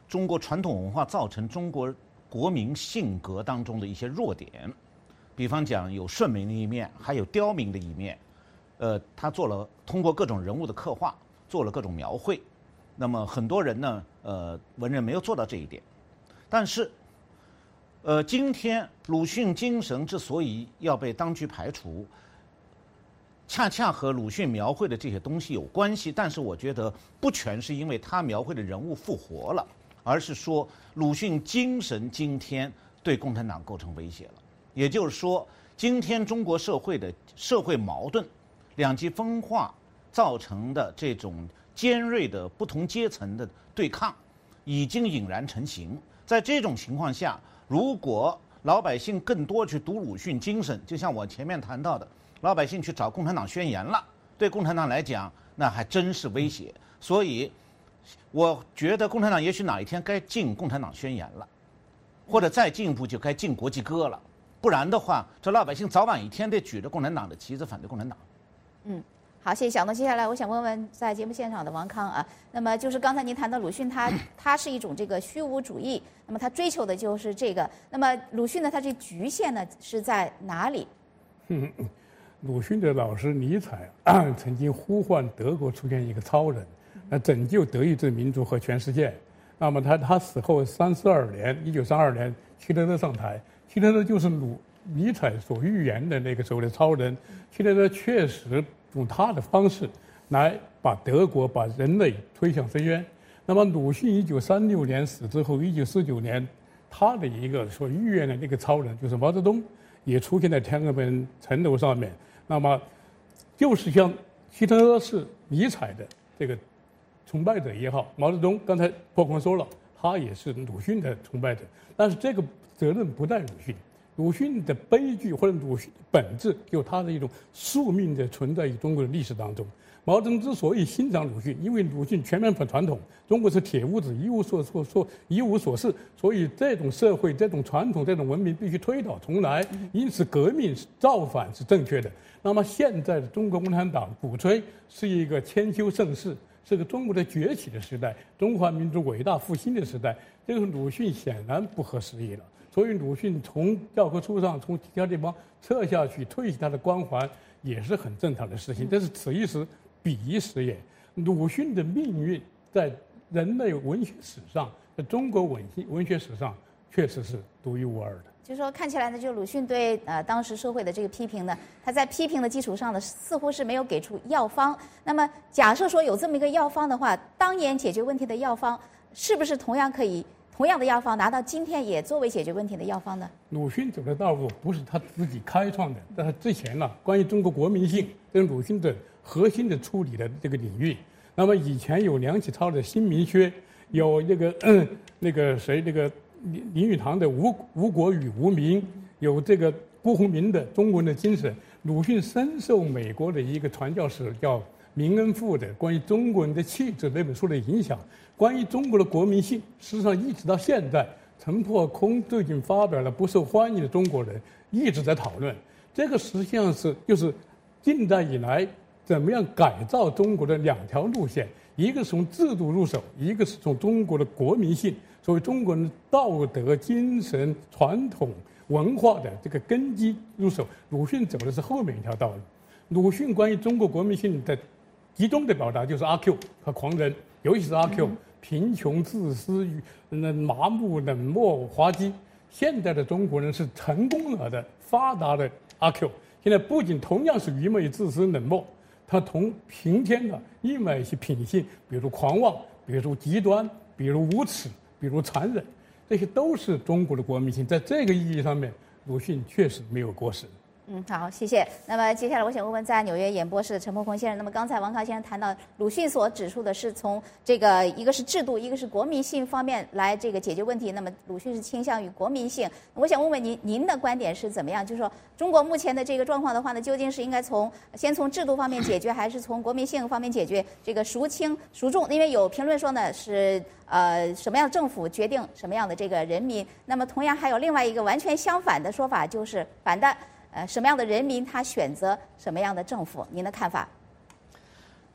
中国传统文化造成中国国民性格当中的一些弱点，比方讲有顺民的一面，还有刁民的一面。呃，他做了通过各种人物的刻画，做了各种描绘。那么很多人呢，呃，文人没有做到这一点。但是，呃，今天鲁迅精神之所以要被当局排除，恰恰和鲁迅描绘的这些东西有关系。但是我觉得不全是因为他描绘的人物复活了，而是说鲁迅精神今天对共产党构成威胁了。也就是说，今天中国社会的社会矛盾、两极分化造成的这种尖锐的不同阶层的对抗，已经隐然成型。在这种情况下，如果老百姓更多去读鲁迅精神，就像我前面谈到的，老百姓去找共产党宣言了，对共产党来讲，那还真是威胁。所以，我觉得共产党也许哪一天该进共产党宣言了，或者再进一步就该进国际歌了。不然的话，这老百姓早晚一天得举着共产党的旗子反对共产党。 嗯。好，谢谢小东。接下来我想问问在节目现场的王康啊，那么就是刚才您谈到鲁迅他，他他是一种这个虚无主义，那么他追求的就是这个。那么鲁迅呢，他这局限呢是在哪里？ 嗯，鲁迅的老师尼采啊，曾经呼唤德国出现一个超人，来拯救德意志民族和全世界。那么他他死后三十二年，一九三二年，希特勒上台，希特勒就是鲁尼采所预言的那个时候的超人。希特勒确实用他的方式来把德国、把人类推向深渊。那么鲁迅一九三六年死之后，一九四九年，他的一个所预言的那个超人就是毛泽东，也出现在天安门城楼上面。那么，就是像希特勒是尼采的这个崇拜者也好，毛泽东刚才破空说了，他也是鲁迅的崇拜者。但是这个责任不在鲁迅。鲁迅的悲剧或者鲁迅本质，有他的一种宿命的存在于中国的历史当中。毛泽东之所以欣赏鲁迅，因为鲁迅全面反传统，中国是铁屋子，一无所所所一无所事，所以这种社会、这种传统、这种文明必须推倒重来。因此，革命造反是正确的。那么，现在的中国共产党鼓吹是一个千秋盛世，是个中国的崛起的时代，中华民族伟大复兴的时代。这个鲁迅显然不合时宜了。所以鲁迅从教科书上从其他地方撤下去，褪去他的光环，也是很正常的事情。这是此一时彼一时也。鲁迅的命运在人类文学史上，在中国文文学史上，确实是独一无二的。 就是说，看起来呢，就鲁迅对呃当时社会的这个批评呢，他在批评的基础上呢，似乎是没有给出药方。那么，假设说有这么一个药方的话，当年解决问题的药方，是不是同样可以？同样的药方拿到今天也作为解决问题的药方呢？ 鲁迅走的道路不是他自己开创的，但是之前呢，关于中国国民性，这是鲁迅的核心的处理的这个领域。那么以前有梁启超的新民学，有那个、嗯、那个谁那个林林语堂的吴吴国与无名，有这个辜鸿铭的中国人的精神。鲁迅深受美国的一个传教士叫明恩富的关于中国人的气质那本书的影响。关于中国的国民性，事实上一直到现在，陈破空最近发表了《不受欢迎的中国人》，一直在讨论。这个实际上是就是近代以来怎么样改造中国的两条路线，一个是从制度入手，一个是从中国的国民性，所谓中国人道德、精神、传统文化的这个根基入手。鲁迅走的是后面一条道路。鲁迅关于中国国民性的集中的表达就是阿 Q 和狂人，尤其是阿 Q。嗯贫穷、自私、那麻木、冷漠、滑稽。现在的中国人是成功了的、发达的阿 Q。现在不仅同样是愚昧、自私、冷漠，他同平添了另外一些品性，比如狂妄，比如极端，比如无耻，比如残忍，这些都是中国的国民性。在这个意义上面，鲁迅确实没有过时。 嗯，好，谢谢。那么接下来我想问问在纽约演播室的陈破空先生。那么刚才王康先生谈到鲁迅所指出的是从这个一个是制度，一个是国民性方面来这个解决问题。那么鲁迅是倾向于国民性。我想问问您，您的观点是怎么样？就是说中国目前的这个状况的话呢，究竟是应该从先从制度方面解决，还是从国民性方面解决？这个孰轻孰重？因为有评论说呢是呃什么样的政府决定什么样的这个人民。那么同样还有另外一个完全相反的说法，就是反的。呃，什么样的人民他选择什么样的政府？您的看法？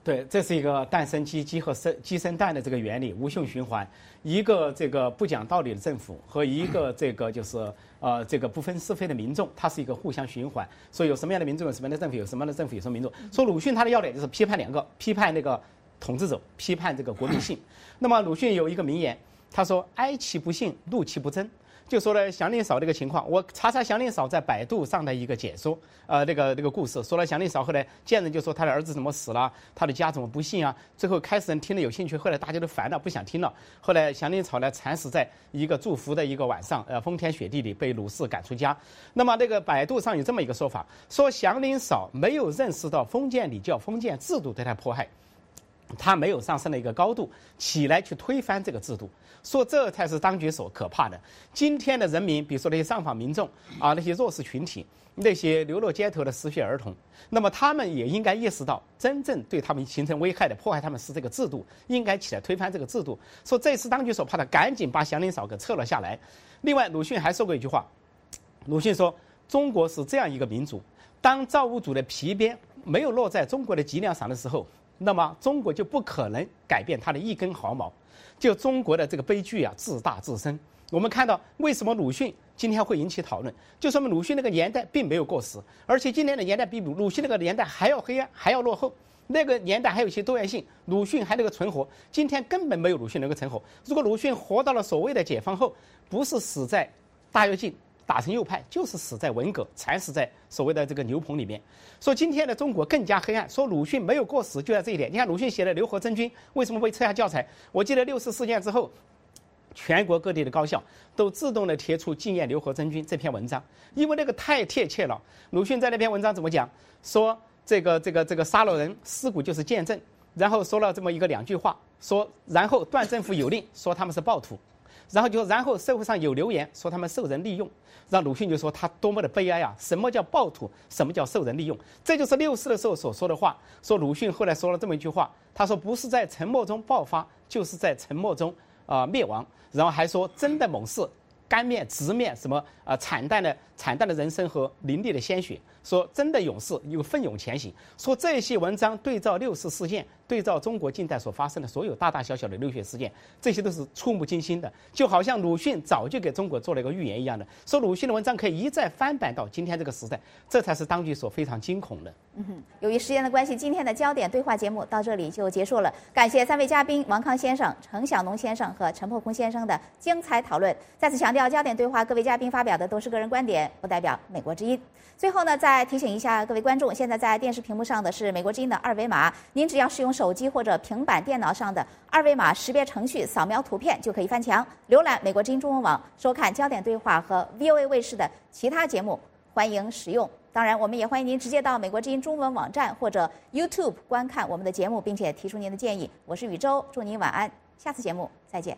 对，这是一个蛋生鸡，鸡和生鸡生蛋的这个原理，无穷循环。一个这个不讲道理的政府和一个这个就是呃这个不分是非的民众，它是一个互相循环。所以有什么样的民众，有什么样的政府，有什么样的政府，有什么民众。说鲁迅他的要点就是批判两个，批判那个统治者，批判这个国民性。那么鲁迅有一个名言，他说：“哀其不幸，怒其不争。”就说了祥林嫂这个情况，我查查祥林嫂在百度上的一个解说，呃，那个那个故事，说了祥林嫂后来见人就说他的儿子怎么死了，他的家怎么不幸啊？最后开始人听了有兴趣，后来大家都烦了，不想听了。后来祥林嫂呢惨死在一个祝福的一个晚上，呃，风天雪地里被鲁氏赶出家。那么那个百度上有这么一个说法，说祥林嫂没有认识到封建礼教、封建制度对他迫害。他没有上升了一个高度，起来去推翻这个制度，说这才是当局所可怕的。今天的人民，比如说那些上访民众啊，那些弱势群体，那些流落街头的失学儿童，那么他们也应该意识到，真正对他们形成危害的、迫害他们是这个制度，应该起来推翻这个制度。说这次当局所怕的，赶紧把祥林嫂给撤了下来。另外，鲁迅还说过一句话，鲁迅说：“中国是这样一个民族，当造物主的皮鞭没有落在中国的脊梁上的时候。”那么中国就不可能改变它的一根毫毛，就中国的这个悲剧啊，自大自深。我们看到为什么鲁迅今天会引起讨论，就说明鲁迅那个年代并没有过时，而且今天的年代比鲁迅那个年代还要黑暗，还要落后。那个年代还有一些多元性，鲁迅还能够存活，今天根本没有鲁迅能够存活。如果鲁迅活到了所谓的解放后，不是死在大跃进打成右派，就是死在文革，惨死在所谓的这个牛棚里面。说今天的中国更加黑暗，说鲁迅没有过时就在这一点。你看鲁迅写的《刘和珍君》为什么被撤下教材？我记得六四事件之后，全国各地的高校都自动的贴出纪念刘和珍君这篇文章，因为那个太贴切了。鲁迅在那篇文章怎么讲？说这个这个这个杀了人，尸骨就是见证，然后说了这么一个两句话，说然后段政府有令说他们是暴徒。然后就，然后社会上有流言说他们受人利用，让鲁迅就说他多么的悲哀啊！什么叫暴徒？什么叫受人利用？这就是六四的时候所说的话。说鲁迅后来说了这么一句话，他说不是在沉默中爆发，就是在沉默中啊、呃、灭亡。然后还说真的猛士，干面直面什么啊、呃、惨淡的惨淡的人生和淋漓的鲜血。说真的勇士有奋勇前行。说这些文章对照六四事件，对照中国近代所发生的所有大大小小的流血事件，这些都是触目惊心的，就好像鲁迅早就给中国做了一个预言一样的。说鲁迅的文章可以一再翻版到今天这个时代，这才是当局所非常惊恐的。 嗯哼，由于时间的关系，今天的焦点对话节目到这里就结束了。感谢三位嘉宾王康先生、程晓农先生和陈破空先生的精彩讨论。再次强调，焦点对话各位嘉宾发表的都是个人观点，不代表美国之音。最后呢，再提醒一下各位观众，现在在电视屏幕上的是美国之音的二维码，您只要使用手机或者平板电脑上的二维码识别程序，扫描图片就可以翻墙浏览美国之音中文网，收看焦点对话和 V O A 卫视的其他节目，欢迎使用。当然，我们也欢迎您直接到美国之音中文网站或者 YouTube 观看我们的节目，并且提出您的建议。我是宇宙，祝您晚安，下次节目再见。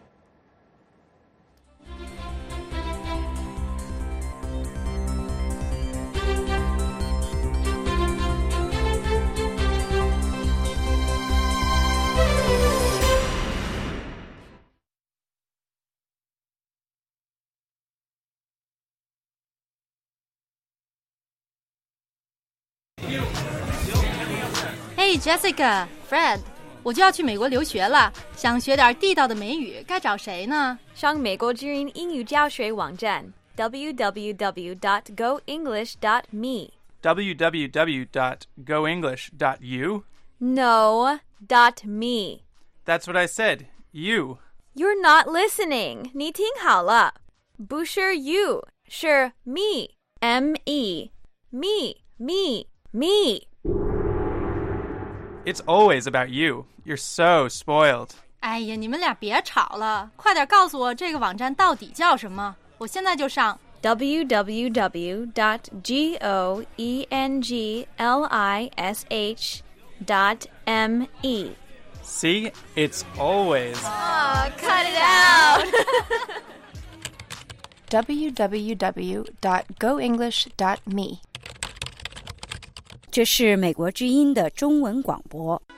Hey Jessica、Fred， 我就要去美国留学了，想学点地道的美语，该找谁呢？ 上美国之音英语教学网站 w w w dot go english dot me w w w dot go english dot u No, dot me. That's what I said. You. You're not listening. 你听好了，不是 you， 是 me. M E. Me, me, me. It's always about you. You're so spoiled. 哎呀，你们俩别吵了，快点告诉我这个网站到底叫什么，我现在就上。 w w w dot go english dot me. See? It's always. Oh, cut it out. w w w dot go english dot me. 这是美国之音的中文广播。